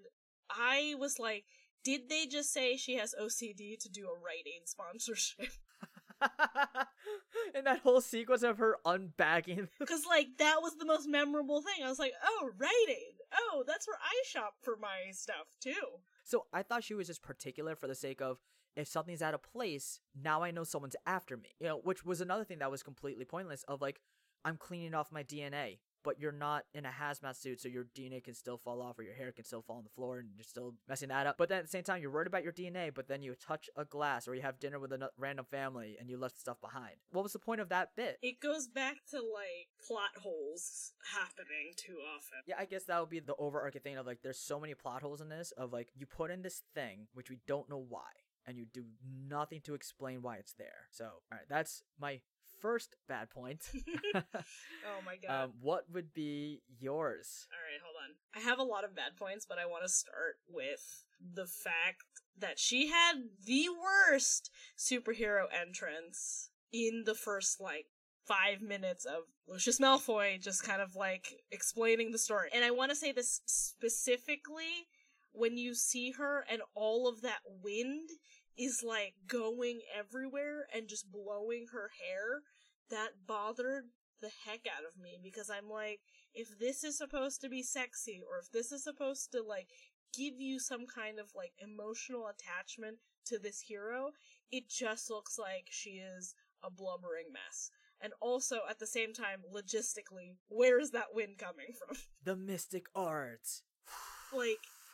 I was like, did they just say she has O C D to do a Rite Aid sponsorship? And that whole sequence of her unbagging. Because, like, that was the most memorable thing. I was like, oh, Rite Aid. Oh, that's where I shop for my stuff, too. So I thought she was just particular for the sake of, if something's out of place, now I know someone's after me. You know, which was another thing that was completely pointless of, like, I'm cleaning off my D N A, but you're not in a hazmat suit, so your D N A can still fall off or your hair can still fall on the floor and you're still messing that up. But then at the same time, you're worried about your D N A, but then you touch a glass or you have dinner with a no- random family and you left stuff behind. What was the point of that bit? It goes back to, like, plot holes happening too often. Yeah, I guess that would be the overarching thing of, like, there's so many plot holes in this of, like, you put in this thing, which we don't know why, and you do nothing to explain why it's there. So, alright, that's my first bad point. Oh my god. Um, what would be yours? Alright, hold on. I have a lot of bad points, but I want to start with the fact that she had the worst superhero entrance in the first, like, five minutes of Lucius Malfoy just kind of, like, explaining the story. And I want to say this specifically when you see her and all of that wind is, like, going everywhere and just blowing her hair, that bothered the heck out of me, because I'm like, if this is supposed to be sexy, or if this is supposed to, like, give you some kind of, like, emotional attachment to this hero, it just looks like she is a blubbering mess. And also, at the same time, logistically, where is that wind coming from? The mystic arts. Like,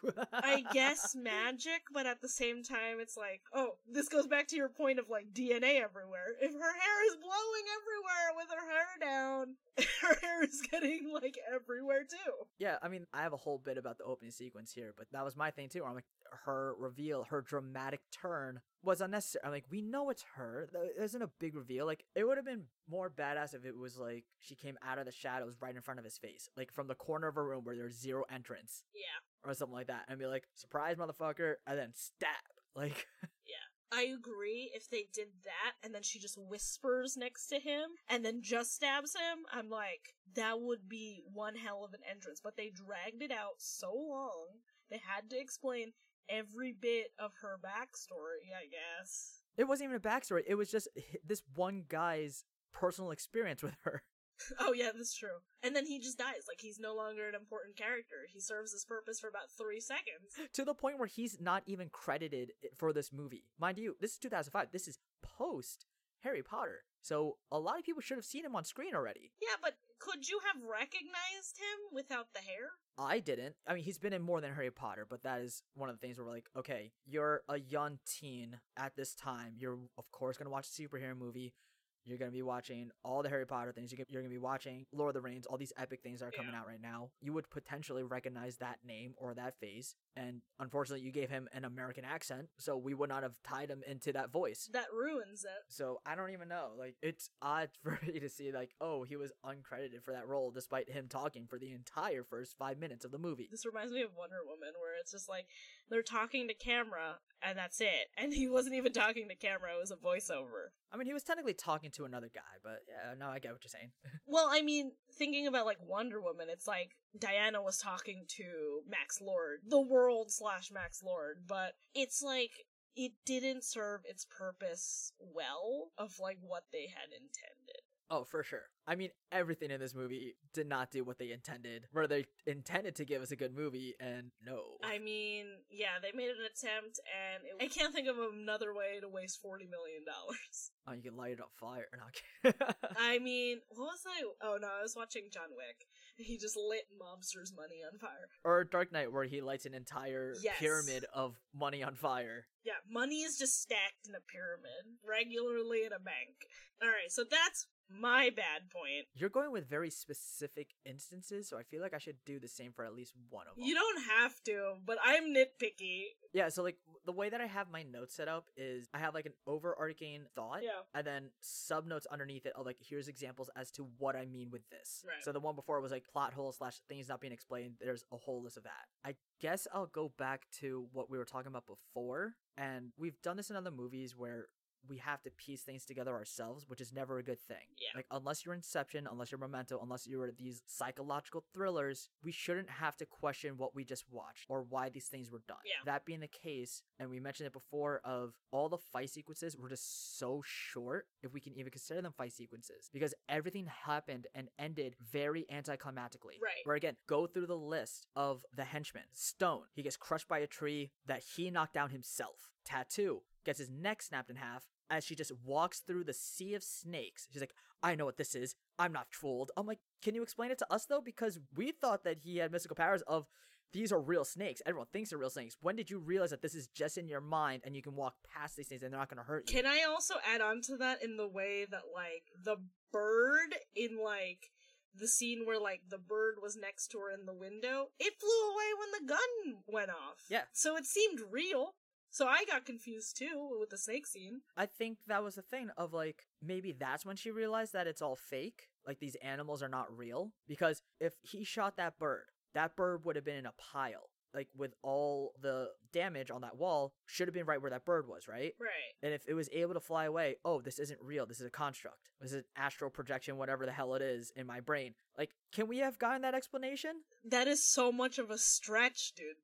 I guess magic, but at the same time, it's like, oh, this goes back to your point of like D N A everywhere. If her hair is blowing everywhere with her hair down, her hair is getting like everywhere too. Yeah, I mean, I have a whole bit about the opening sequence here, but that was my thing too. I'm like, her reveal, her dramatic turn was unnecessary. I'm like, we know it's her. There isn't a big reveal. Like, it would have been more badass if it was like she came out of the shadows right in front of his face, like from the corner of a room where there's zero entrance. Yeah. Or something like that, and be like, surprise, motherfucker, and then stab. Like, yeah. I agree if they did that and then she just whispers next to him and then just stabs him, I'm like, that would be one hell of an entrance. But they dragged it out so long, they had to explain every bit of her backstory, I guess. It wasn't even a backstory, it was just this one guy's personal experience with her. Oh yeah, that's true. And then he just dies. Like, he's no longer an important character. He serves his purpose for about three seconds. To the point where he's not even credited for this movie. Mind you, this is two thousand five. This is post Harry Potter. So a lot of people should have seen him on screen already. Yeah, but could you have recognized him without the hair? I didn't. I mean, he's been in more than Harry Potter, but that is one of the things where we're like, okay, you're a young teen at this time. You're, of course, going to watch a superhero movie. You're going to be watching all the Harry Potter things. You're going to be watching Lord of the Rings, all these epic things that are coming yeah. out right now. You would potentially recognize that name or that face. And unfortunately, you gave him an American accent, so we would not have tied him into that voice. That ruins it. So I don't even know. Like, it's odd for me to see, like, oh, he was uncredited for that role despite him talking for the entire first five minutes of the movie. This reminds me of Wonder Woman, where it's just like, they're talking to camera, and that's it. And he wasn't even talking to camera, it was a voiceover. I mean, he was technically talking to another guy, but yeah, no, I get what you're saying. Well, I mean, thinking about, like, Wonder Woman, it's like Diana was talking to Max Lord, the world slash Max Lord, but it's like, it didn't serve its purpose well of, like, what they had intended. Oh, for sure. I mean, everything in this movie did not do what they intended. Where they intended to give us a good movie, and no. I mean, yeah, they made an attempt, and it, I can't think of another way to waste forty million dollars. Oh, you can light it on fire. No, I mean, what was I? Oh no, I was watching John Wick. He just lit mobsters' money on fire. Or Dark Knight, where he lights an entire yes. pyramid of money on fire. Yeah, money is just stacked in a pyramid, regularly in a bank. Alright, so that's my bad point. You're going with very specific instances, so I feel like I should do the same for at least one of them. You don't have to, but I'm nitpicky. Yeah, so like the way that I have my notes set up is I have like an overarching thought, yeah. and then sub notes underneath it of like, here's examples as to what I mean with this. Right. So the one before was like plot hole slash things not being explained. There's a whole list of that. I guess I'll go back to what we were talking about before, and we've done this in other movies where we have to piece things together ourselves, which is never a good thing. Yeah. Like, unless you're Inception, unless you're Memento, unless you're these psychological thrillers, we shouldn't have to question what we just watched or why these things were done. Yeah. That being the case, and we mentioned it before, of all the fight sequences were just so short, if we can even consider them fight sequences, because everything happened and ended very anticlimactically. Right. Where again, go through the list of the henchmen. Stone, he gets crushed by a tree that he knocked down himself. Tattoo gets his neck snapped in half as she just walks through the sea of snakes. She's like, I know what this is. I'm not fooled. I'm like, can you explain it to us though? Because we thought that he had mystical powers of these are real snakes. Everyone thinks they're real snakes. When did you realize that this is just in your mind and you can walk past these things and they're not going to hurt you? Can I also add on to that in the way that, like, the bird in, like, the scene where, like, the bird was next to her in the window, it flew away when the gun went off. Yeah. So it seemed real. So I got confused too with the snake scene. I think that was the thing of like, maybe that's when she realized that it's all fake. Like, these animals are not real. Because if he shot that bird, that bird would have been in a pile. Like, with all the damage on that wall, should have been right where that bird was, right? Right. And if it was able to fly away, oh, this isn't real. This is a construct. This is an astral projection, whatever the hell it is, in my brain. Like, can we have gotten that explanation? That is so much of a stretch, dude.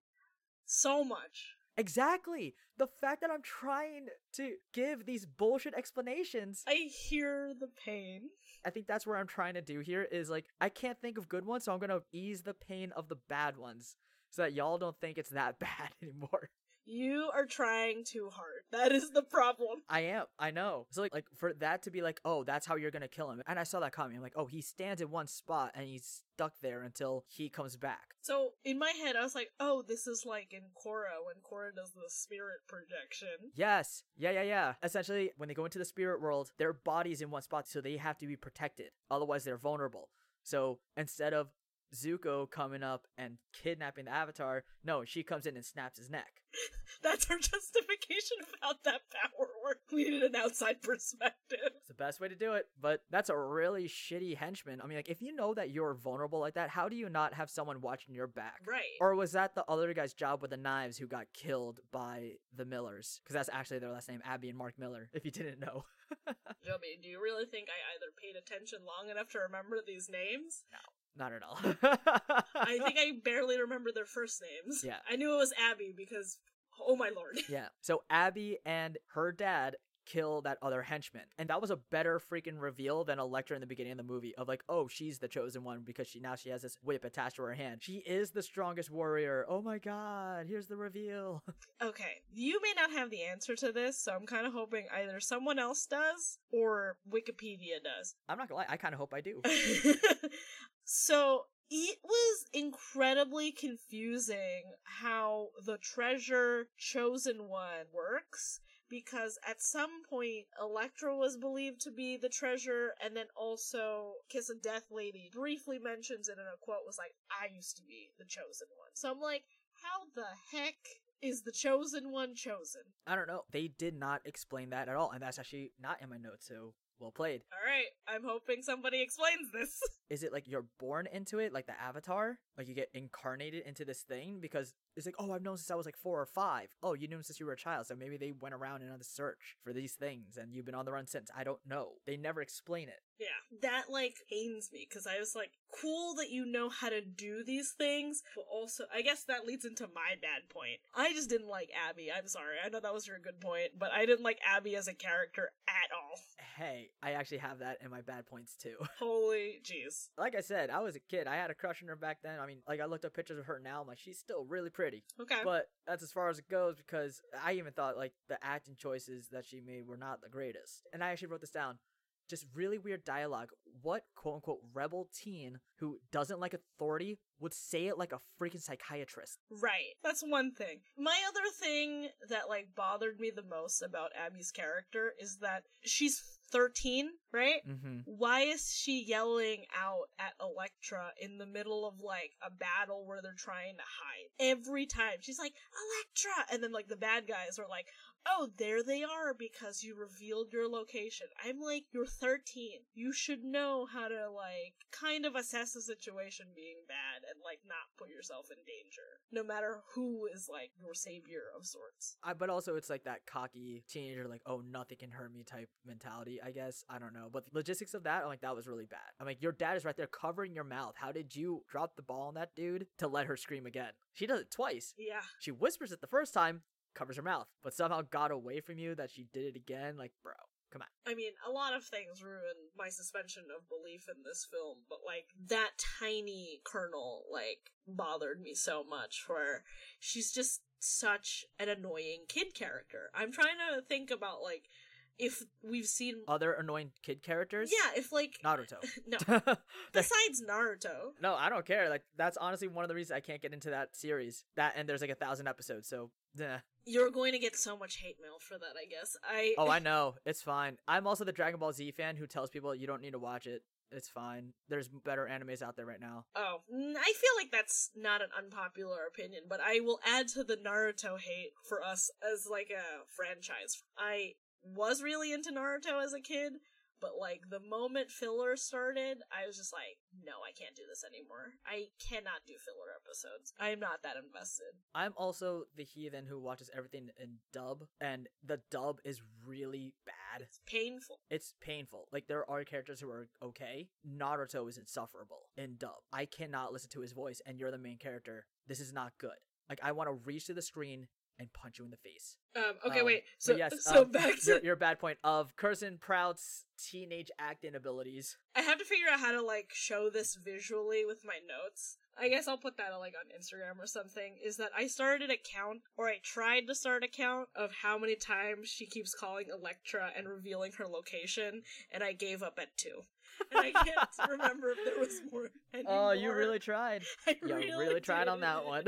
So much. Exactly. The fact that I'm trying to give these bullshit explanations. I hear the pain. I think that's where I'm trying to do here is like, I can't think of good ones, so I'm going to ease the pain of the bad ones so that y'all don't think it's that bad anymore. You are trying too hard. That is the problem. I am. I know. So like, like for that to be like, oh, that's how you're gonna kill him. And I saw that coming. I'm like, oh, he stands in one spot and he's stuck there until he comes back. So in my head, I was like, oh, this is like in Korra when Korra does the spirit projection. Yes. Yeah, yeah, yeah. Essentially, when they go into the spirit world, their body's in one spot, so they have to be protected. Otherwise, they're vulnerable. So instead of Zuko coming up and kidnapping the Avatar, no, she comes in and snaps his neck. That's her justification of how that power works. We need an outside perspective. It's the best way to do it, but that's a really shitty henchman. I mean, like, if you know that you're vulnerable like that, how do you not have someone watching your back? Right. Or was that the other guy's job with the knives who got killed by the Millers? Because that's actually their last name, Abby and Mark Miller, if you didn't know. Joby, do you really think I either paid attention long enough to remember these names? No. Not at all. I think I barely remember their first names. Yeah. I knew it was Abby because, oh my lord. Yeah. So Abby and her dad kill that other henchman. And that was a better freaking reveal than Elektra in the beginning of the movie of like, oh, she's the chosen one because she now she has this whip attached to her hand. She is the strongest warrior. Oh my god, here's the reveal. Okay, you may not have the answer to this, so I'm kind of hoping either someone else does or Wikipedia does. I'm not gonna lie, I kind of hope I do. So, it was incredibly confusing how the treasure chosen one works, because at some point, Elektra was believed to be the treasure, and then also Kiss of Death Lady briefly mentions it in a quote, was like, I used to be the chosen one. So I'm like, how the heck is the chosen one chosen? I don't know. They did not explain that at all, and that's actually not in my notes, so well played. Alright, I'm hoping somebody explains this. Is it like you're born into it, like the Avatar? Like you get incarnated into this thing? Because it's like, oh, I've known since I was like four or five. Oh, you knew since you were a child, so maybe they went around and on the search for these things, and you've been on the run since. I don't know. They never explain it. Yeah, that, like, pains me, because I was like, cool that you know how to do these things, but also, I guess that leads into my bad point. I just didn't like Abby, I'm sorry, I know that was your good point, but I didn't like Abby as a character at all. Hey, I actually have that in my bad points, too. Holy jeez. Like I said, I was a kid, I had a crush on her back then. I mean, like, I looked up pictures of her now, I'm like, she's still really pretty. Okay. But that's as far as it goes, because I even thought, like, the acting choices that she made were not the greatest. And I actually wrote this down. Just really weird dialogue. What quote-unquote rebel teen who doesn't like authority would say it like a freaking psychiatrist? Right. That's one thing. My other thing that, like, bothered me the most about Abby's character is that she's thirteen, right? Mm-hmm. Why is she yelling out at Elektra in the middle of, like, a battle where they're trying to hide? Every time. She's like, Elektra! And then, like, the bad guys are like, oh, there they are because you revealed your location. I'm like, you're thirteen. You should know how to, like, kind of assess the situation being bad and, like, not put yourself in danger. No matter who is, like, your savior of sorts. I, but also it's like that cocky teenager, like, oh, nothing can hurt me type mentality, I guess. I don't know. But the logistics of that, I'm like, that was really bad. I'm like, your dad is right there covering your mouth. How did you drop the ball on that dude to let her scream again? She does it twice. Yeah. She whispers it the first time, covers her mouth, but somehow got away from you that she did it again. Like, bro, come on. I mean, a lot of things ruin my suspension of belief in this film, but, like, that tiny kernel, like, bothered me so much, where she's just such an annoying kid character. I'm trying to think about, like, if we've seen other annoying kid characters. Yeah, if, like, Naruto. No. Besides Naruto. No, I don't care. Like, that's honestly one of the reasons I can't get into that series. That, and there's like a thousand episodes, so yeah. You're going to get so much hate mail for that, I guess. I Oh, I know. It's fine. I'm also the Dragon Ball Z fan who tells people you don't need to watch it. It's fine. There's better animes out there right now. Oh, I feel like that's not an unpopular opinion, but I will add to the Naruto hate for us as, like, a franchise. I was really into Naruto as a kid, but, like, the moment filler started, I was just like, no, I can't do this anymore. I cannot do filler episodes. I am not that invested. I'm also the heathen who watches everything in dub, and the dub is really bad. It's painful. It's painful. Like, there are characters who are okay. Naruto is insufferable in dub. I cannot listen to his voice, and you're the main character. This is not good. Like, I want to reach to the screen and punch you in the face. Um, okay, um, wait. So, yes, so um, back to your, your bad point of Curzon Proud's teenage acting abilities. I have to figure out how to, like, show this visually with my notes. I guess I'll put that like on Instagram or something, is that I started a count, or I tried to start a count of how many times she keeps calling Electra and revealing her location, and I gave up at two. And I can't remember if there was more anymore. Oh, you really tried. I You really, really tried did. on that one.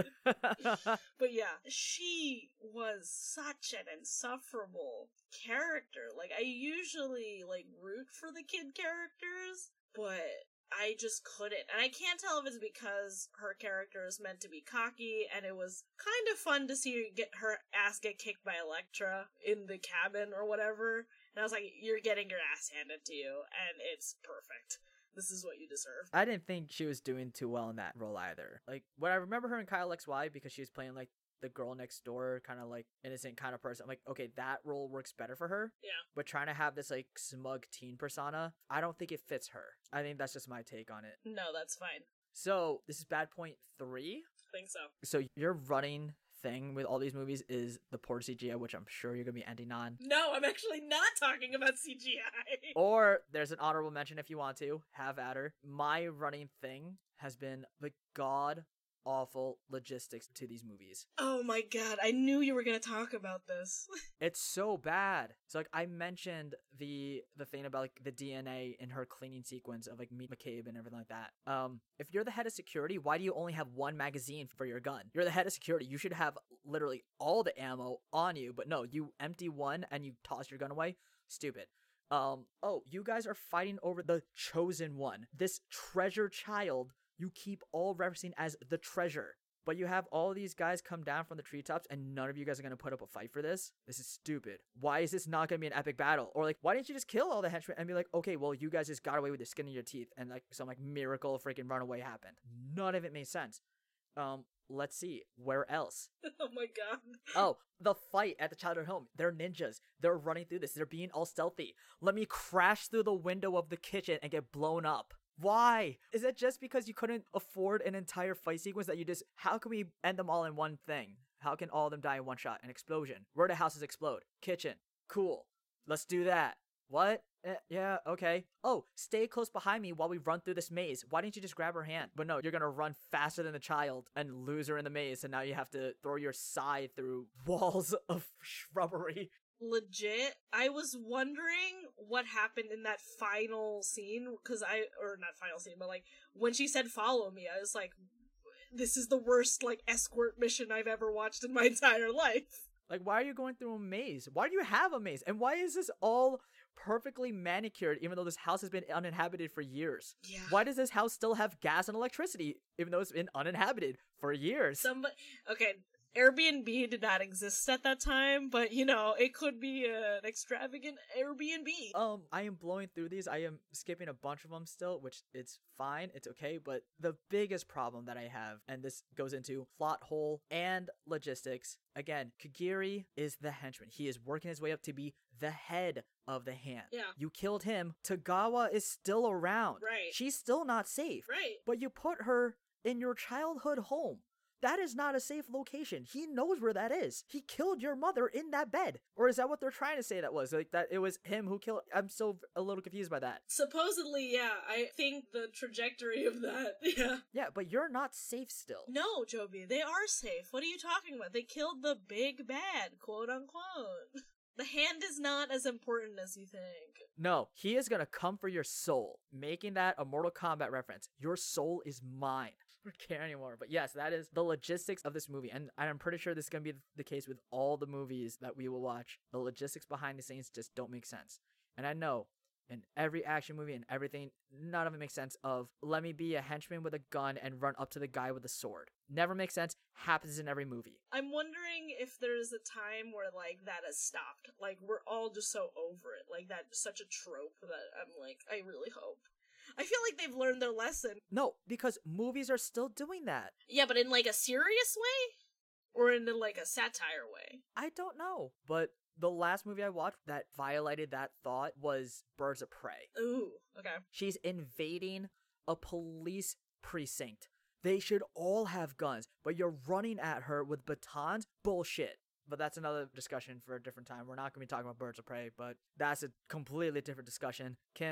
But yeah, she was such an insufferable character. Like, I usually, like, root for the kid characters, but I just couldn't. And I can't tell if it's because her character is meant to be cocky, and it was kind of fun to see her get her ass get kicked by Electra in the cabin or whatever. And I was like, you're getting your ass handed to you, and it's perfect. This is what you deserve. I didn't think she was doing too well in that role either. Like, when I remember her in Kyle X Y, because she was playing, like, the girl next door, kind of, like, innocent kind of person, I'm like, okay, that role works better for her. Yeah. But trying to have this, like, smug teen persona, I don't think it fits her. I think that's just my take on it. No, that's fine. So, this is bad point three? I think so. So, your running thing with all these movies is the poor C G I, which I'm sure you're going to be ending on. No, I'm actually not talking about C G I. Or there's an honorable mention if you want to. Have at her. My running thing has been the god awful logistics to these movies. Oh my god, I knew you were gonna talk about this. It's so bad. So like I mentioned the the thing about like the D N A in her cleaning sequence of like Meet McCabe and everything like that. Um, if you're the head of security, why do you only have one magazine for your gun? You're the head of security. You should have literally all the ammo on you, but no, you empty one and you toss your gun away. Stupid. Um, oh, you guys are fighting over the chosen one. This treasure child you keep all referencing as the treasure. But you have all these guys come down from the treetops and none of you guys are going to put up a fight for this? This is stupid. Why is this not going to be an epic battle? Or like, why didn't you just kill all the henchmen and be like, okay, well, you guys just got away with the skin in your teeth and like some like miracle freaking runaway happened. None of it made sense. Um, let's see. Where else? Oh my god. Oh, the fight at the childhood home. They're ninjas. They're running through this. They're being all stealthy. Let me crash through the window of the kitchen and get blown up. Why? Is it just because you couldn't afford an entire fight sequence that you just, how can we end them all in one thing? How can all of them die in one shot? An explosion. Where do houses explode? Kitchen. Cool. Let's do that. What? Eh, yeah, okay. Oh, stay close behind me while we run through this maze. Why didn't you just grab her hand? But no, you're gonna run faster than the child and lose her in the maze, and now you have to throw your scythe through walls of shrubbery. Legit, I was wondering what happened in that final scene, because I, or not final scene, but like, when she said follow me, I was like, this is the worst, like, escort mission I've ever watched in my entire life. Like, why are you going through a maze? Why do you have a maze? And why is this all perfectly manicured, even though this house has been uninhabited for years? Yeah. Why does this house still have gas and electricity, even though it's been uninhabited for years? Somebody, okay, Airbnb did not exist at that time, but you know, it could be an extravagant Airbnb. Um, I am blowing through these. I am skipping a bunch of them still, which it's fine. It's okay. But the biggest problem that I have, and this goes into plot hole and logistics. Again, Kagiri is the henchman. He is working his way up to be the head of the hand. Yeah. You killed him. Tagawa is still around. Right. She's still not safe. Right. But you put her in your childhood home. That is not a safe location. He knows where that is. He killed your mother in that bed. Or is that what they're trying to say that was? Like, that it was him who killed... I'm still a little confused by that. Supposedly, yeah. I think the trajectory of that, yeah. Yeah, but you're not safe still. No, Joby, they are safe. What are you talking about? They killed the big bad, quote unquote. The hand is not as important as you think. No, he is gonna come for your soul. Making that a Mortal Kombat reference. Your soul is mine. I don't care anymore. But yes, that is the logistics of this movie. And I'm pretty sure this is going to be the case with all the movies that we will watch. The logistics behind the scenes just don't make sense. And I know in every action movie and everything, none of it makes sense of let me be a henchman with a gun and run up to the guy with a sword. Never makes sense. Happens in every movie. I'm wondering if there's a time where like that has stopped. Like we're all just so over it. Like that's such a trope that I'm like, I really hope. I feel like they've learned their lesson. No, because movies are still doing that. Yeah, but in like a serious way? Or in like a satire way? I don't know. But the last movie I watched that violated that thought was Birds of Prey. Ooh, okay. She's invading a police precinct. They should all have guns, but you're running at her with batons? Bullshit. But that's another discussion for a different time. We're not going to be talking about Birds of Prey, but that's a completely different discussion. Kim,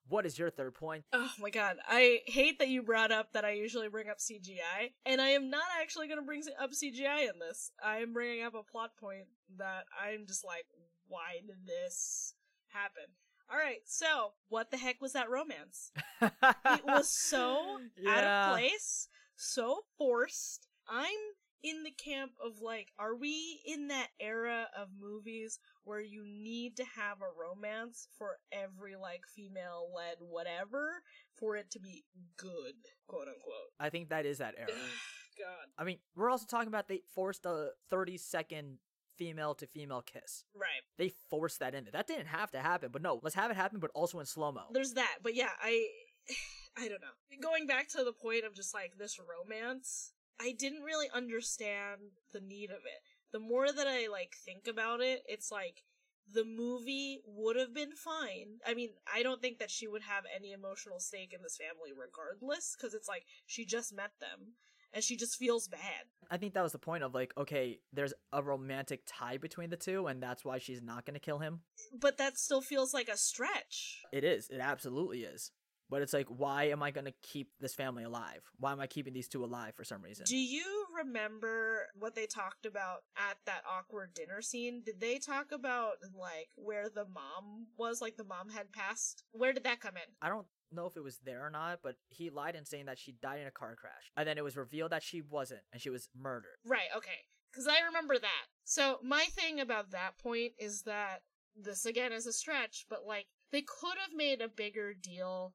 What is your third point? Oh my god, I hate that you brought up that I usually bring up C G I, and I am not actually going to bring up C G I in this. I am bringing up a plot point that I'm just like, why did this happen? Alright, so, what the heck was that romance? It was so yeah. out of place, so forced. I'm in the camp of, like, are we in that era of movies where you need to have a romance for every, like, female-led whatever for it to be good, quote-unquote? I think that is that era. God. I mean, we're also talking about they forced a thirty-second female-to-female kiss. Right. They forced that in there. That didn't have to happen, but no, let's have it happen, but also in slow-mo. There's that, but yeah, I... I don't know. Going back to the point of just, like, this romance... I didn't really understand the need of it. The more that I, like, think about it, it's like, the movie would have been fine. I mean, I don't think that she would have any emotional stake in this family regardless, because it's like, she just met them, and she just feels bad. I think that was the point of, like, okay, there's a romantic tie between the two, and that's why she's not gonna kill him. But that still feels like a stretch. It is. It absolutely is. But it's like, why am I going to keep this family alive? Why am I keeping these two alive for some reason? Do you remember what they talked about at that awkward dinner scene? Did they talk about, like, where the mom was? Like, the mom had passed? Where did that come in? I don't know if it was there or not, but he lied in saying that she died in a car crash. And then it was revealed that she wasn't, and she was murdered. Right, okay. Because I remember that. So, my thing about that point is that, this again is a stretch, but, like, they could have made a bigger deal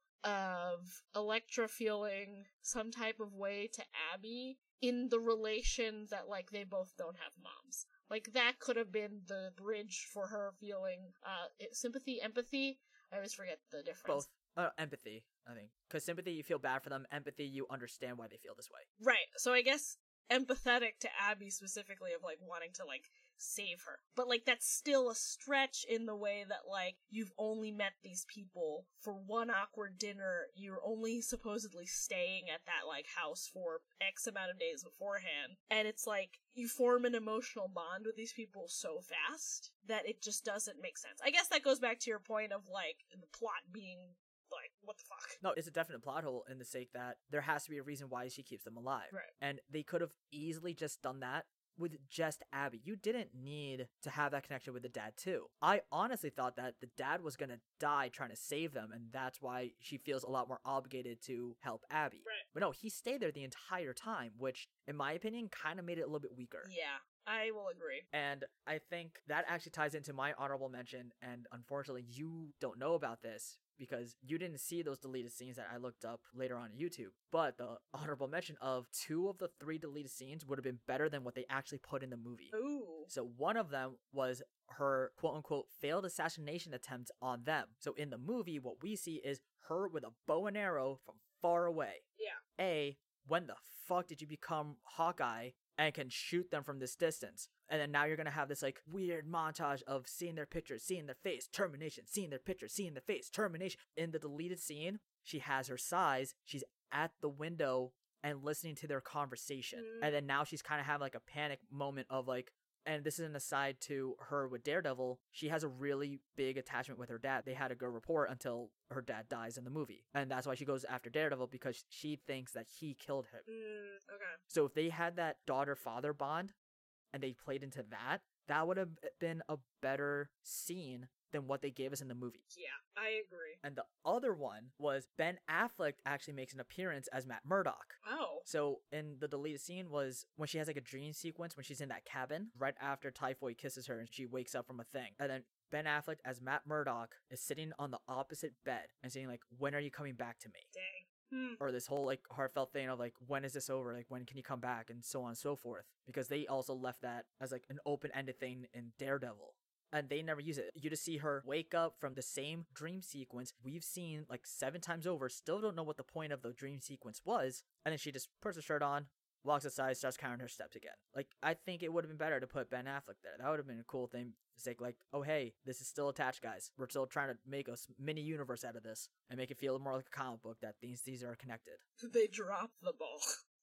of Elektra feeling some type of way to Abby in the relation that, like, they both don't have moms. Like, that could have been the bridge for her feeling, uh, sympathy, empathy? I always forget the difference. Both. Uh, empathy, I think. Because sympathy, you feel bad for them. Empathy, you understand why they feel this way. Right, so I guess empathetic to Abby specifically of, like, wanting to, like, save her. But, like, that's still a stretch in the way that, like, you've only met these people for one awkward dinner, you're only supposedly staying at that, like, house for X amount of days beforehand, and it's like, you form an emotional bond with these people so fast that it just doesn't make sense. I guess that goes back to your point of, like, the plot being like, what the fuck? No, it's a definite plot hole in the sake that there has to be a reason why she keeps them alive. Right. And they could have easily just done that with just Abby. You didn't need to have that connection with the dad too. I honestly thought that the dad was gonna die trying to save them, and that's why she feels a lot more obligated to help Abby. Right. But no, he stayed there the entire time, which, in my opinion, kind of made it a little bit weaker. Yeah, I will agree. And I think that actually ties into my honorable mention, and unfortunately you don't know about this because you didn't see those deleted scenes that I looked up later on YouTube. But the honorable mention of two of the three deleted scenes would have been better than what they actually put in the movie. Ooh. So one of them was her quote-unquote failed assassination attempt on them. So in the movie, what we see is her with a bow and arrow from far away. Yeah. A, when the fuck did you become Hawkeye and can shoot them from this distance? And then now you're gonna have this like weird montage of seeing their pictures, seeing their face, termination, seeing their picture, seeing their face, termination. In the deleted scene, she has her size, she's at the window and listening to their conversation. Mm. And then now she's kind of having like a panic moment of like, and this is an aside to her with Daredevil, she has a really big attachment with her dad. They had a good rapport until her dad dies in the movie. And that's why she goes after Daredevil, because she thinks that he killed him. Mm, okay. So if they had that daughter-father bond and they played into that, that would have been a better scene than what they gave us in the movie. Yeah, I agree. And the other one was Ben Affleck actually makes an appearance as Matt Murdock. Oh. So in the deleted scene was when she has like a dream sequence when she's in that cabin right after Typhoid kisses her and she wakes up from a thing. And then Ben Affleck as Matt Murdock is sitting on the opposite bed and saying like, when are you coming back to me? Dang. Hmm. Or this whole like heartfelt thing of like, when is this over? Like, when can you come back? And so on and so forth. Because they also left that as like an open-ended thing in Daredevil. And they never use it. You just see her wake up from the same dream sequence we've seen like seven times over, still don't know what the point of the dream sequence was, and then she just puts her shirt on, walks outside, starts counting her steps again. Like, I think it would have been better to put Ben Affleck there. That would have been a cool thing to say, like, oh hey, this is still attached, guys. We're still trying to make a mini universe out of this and make it feel more like a comic book that these these are connected. They dropped the ball.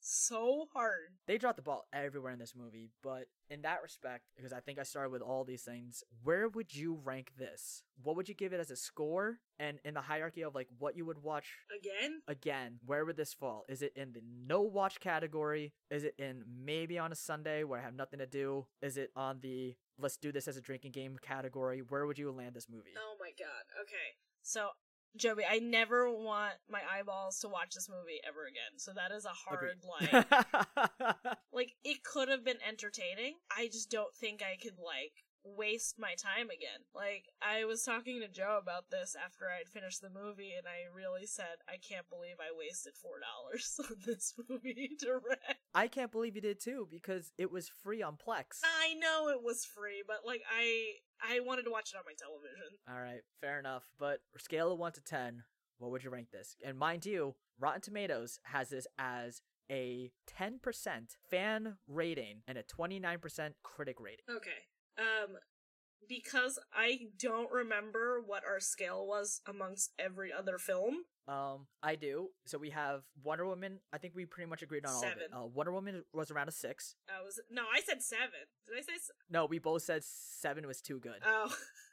so hard. They dropped the ball everywhere in this movie, but in that respect, because I think I started with all these things, where would you rank this? What would you give it as a score? And in the hierarchy of like what you would watch Again? again, where would this fall? Is it in the no watch category? Is it in maybe on a Sunday where I have nothing to do? Is it on the let's do this as a drinking game category? Where would you land this movie? Oh my god. Okay. So, Joby, I never want my eyeballs to watch this movie ever again. So that is a hard line. Like, it could have been entertaining. I just don't think I could, like, waste my time again. Like, I was talking to Joe about this after I'd finished the movie, and I really said, I can't believe I wasted four dollars on this movie to rent. I can't believe you did too, because it was free on Plex. I know it was free, but, like, I I wanted to watch it on my television. Alright, fair enough. But scale of one to ten, what would you rank this? And mind you, Rotten Tomatoes has this as a ten percent fan rating and a twenty-nine percent critic rating. Okay. Um, because I don't remember what our scale was amongst every other film. Um, I do. So we have Wonder Woman. I think we pretty much agreed on all of Seven. it. Uh, Wonder Woman was around a six. I was no, I said seven. Did I say? S- No, we both said seven was too good. oh.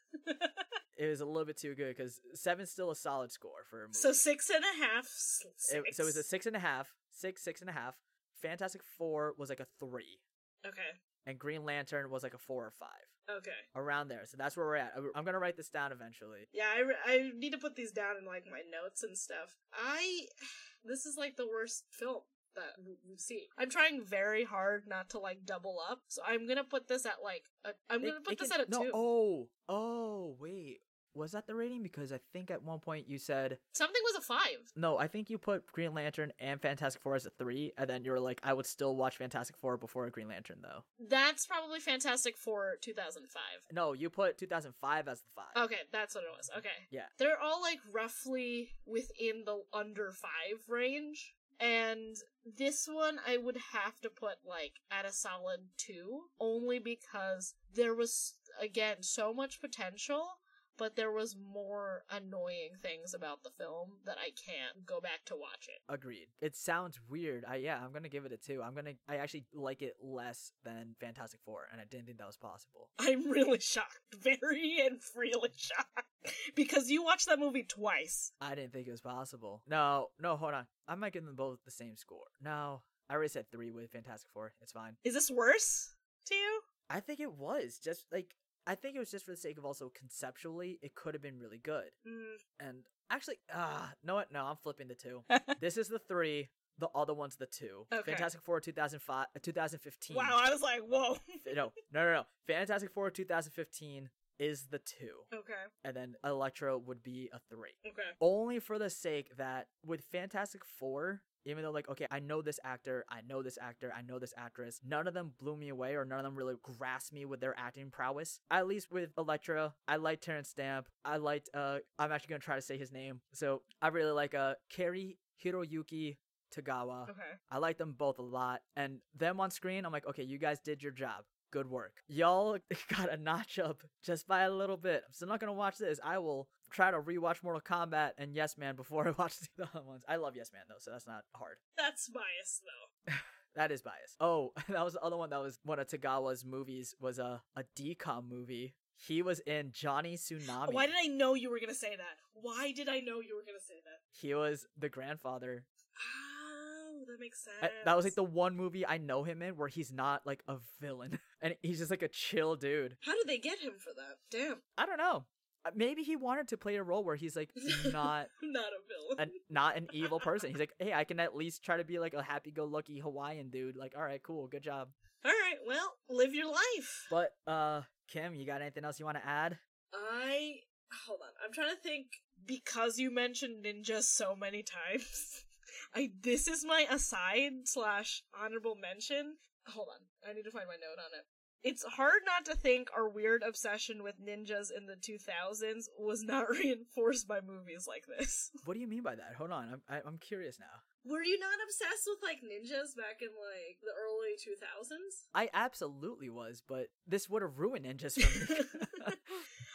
It was a little bit too good because seven's still a solid score for a movie. So six and a half. s- Six. It, so it was a six and a half, six, six and a half. Fantastic Four was like a three, Okay. and Green Lantern was like a four or five. Okay. Around there. So that's where we're at. I'm gonna write this down eventually. Yeah, I, re- I need to put these down in like my notes and stuff. I this is like the worst film that w- we've seen. I'm trying very hard not to like double up, so I'm gonna put this at like a, I'm gonna It- put it this can- at a no, two. Oh, oh, wait. Was that the rating? Because I think at one point you said Something was a five. no. I think you put Green Lantern and Fantastic Four as a three, and then you were like, I would still watch Fantastic Four before Green Lantern, though. That's probably Fantastic Four two thousand five. No, you put two thousand five as the five. Okay, that's what it was. Okay. Yeah. They're all like roughly within the under five range. And this one I would have to put like at a solid two, only because there was, again, so much potential, but there was more annoying things about the film that I can't go back to watch it. Agreed. It sounds weird. I yeah, I'm gonna give it a two. I'm gonna. I actually like it less than Fantastic Four, and I didn't think that was possible. I'm really shocked. Very and really shocked. Because you watched that movie twice. I didn't think it was possible. No, no, hold on. I might give them both the same score. No, I already said three with Fantastic Four. It's fine. Is this worse to you? I think it was just like I think it was just for the sake of also conceptually it could have been really good. Mm. And actually, ah, know what? No, I'm flipping the two. This is the three. The other one's the two. Okay. Fantastic Four two thousand five, two thousand fifteen. Wow, I was like, whoa. No, no, no, no. Fantastic Four two thousand fifteen is the two. Okay. And then Electro would be a three. Okay. Only for the sake that with Fantastic Four, even though, like, okay, I know this actor, I know this actor, I know this actress, none of them blew me away or none of them really grasped me with their acting prowess. At least with Elektra, I liked Terrence Stamp. I liked, uh, I'm actually going to try to say his name. So I really like, uh, Kari Hiroyuki Tagawa. Okay. I like them both a lot. And them on screen, I'm like, okay, you guys did your job. Good work. Y'all got a notch up just by a little bit. I'm still not going to watch this. I will try to rewatch Mortal Kombat and Yes Man before I watch the other ones. I love Yes Man, though, so that's not hard. That's biased, though. That is biased. Oh, that was the other one that was one of Tagawa's movies, was a, a D COM movie. He was in Johnny Tsunami. Why did I know you were going to say that? Why did I know you were going to say that? He was the grandfather. Oh, that makes sense. I- that was like the one movie I know him in where he's not like a villain. And he's just like a chill dude. How did they get him for that? Damn. I don't know. Uh, Maybe he wanted to play a role where he's like not Not a villain. an not an evil person. He's like, hey, I can at least try to be like a happy-go-lucky Hawaiian dude. Like, all right, cool, good job. All right, well, live your life. But uh, Kim, you got anything else you want to add? I hold on. I'm trying to think because you mentioned ninja so many times. I this is my aside slash honorable mention. Hold on, I need to find my note on it. It's hard not to think our weird obsession with ninjas in the two thousands was not reinforced by movies like this. What do you mean by that? Hold on, I'm I, I'm curious now. Were you not obsessed with like ninjas back in like the early two thousands? I absolutely was, but this would have ruined ninjas for me. I don't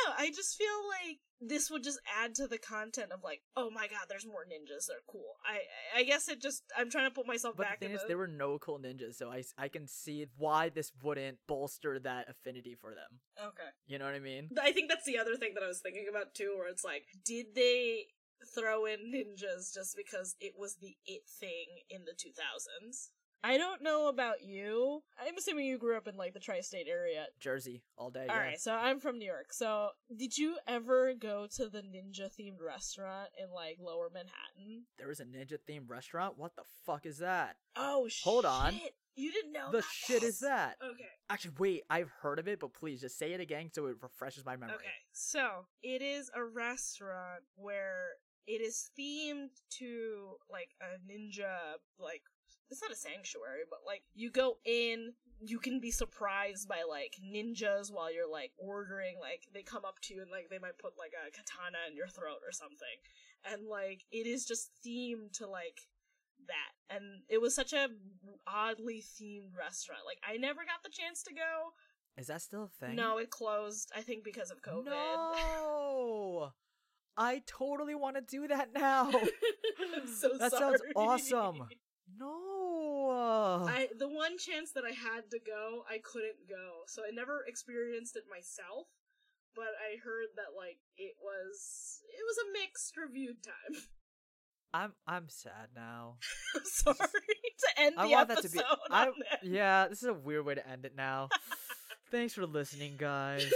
know. I just feel like this would just add to the content of like, oh my god, there's more ninjas. They're cool. I I guess it just, I'm trying to put myself But back the thing in is, the... there were no cool ninjas, so I, I can see why this wouldn't bolster that affinity for them. Okay. You know what I mean? I think that's the other thing that I was thinking about too, where it's like, did they throw in ninjas just because it was the it thing in the two thousands? I don't know about you. I'm assuming you grew up in like the tri-state area. Jersey, all day. All yeah. right, so I'm from New York. So did you ever go to the ninja-themed restaurant in like Lower Manhattan? There was a ninja-themed restaurant? What the fuck is that? Oh, shit. Hold on. You didn't know The about shit this? is that? Okay. Actually, wait, I've heard of it, but please just say it again so it refreshes my memory. Okay, so it is a restaurant where it is themed to like a ninja, like, it's not a sanctuary, but like you go in, you can be surprised by like ninjas while you're like ordering, like they come up to you and like they might put like a katana in your throat or something. And like it is just themed to like that. And it was such a oddly themed restaurant. Like I never got the chance to go. Is that still a thing? No, it closed, I think because of COVID. No! I totally want to do that now. I'm so that sorry. sounds awesome. No. I the one chance that I had to go, I couldn't go. So I never experienced it myself, but I heard that like it was it was a mixed reviewed time. I'm I'm sad now. I'm sorry to end the I want episode that to be. on I that. yeah. This is a weird way to end it now. Thanks for listening, guys.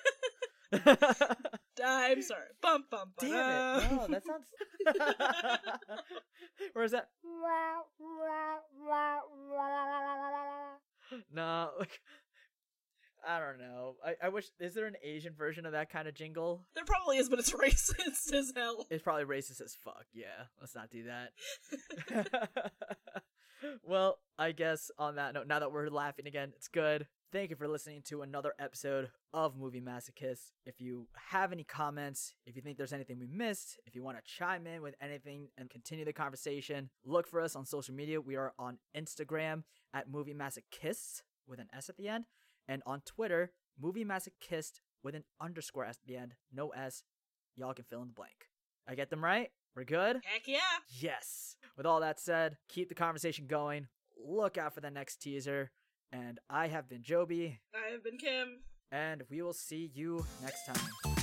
I'm sorry. Bum bum. Damn it! No, that sounds. Where is that? No, like, I don't know. I, I wish. Is there an Asian version of that kind of jingle? There probably is, but it's racist as hell. It's probably racist as fuck. Yeah, let's not do that. Well, I guess on that note, now that we're laughing again, it's good. Thank you for listening to another episode of Movie Masochist. If you have any comments, if you think there's anything we missed, if you want to chime in with anything and continue the conversation, look for us on social media. We are on Instagram at Movie Masochist with an S at the end, and on Twitter, Movie Masochist with an underscore S at the end, no S. Y'all can fill in the blank. I get them right? We're good? Heck yeah. Yes. With all that said, keep the conversation going. Look out for the next teaser. And I have been Joby. I have been Kim. And we will see you next time.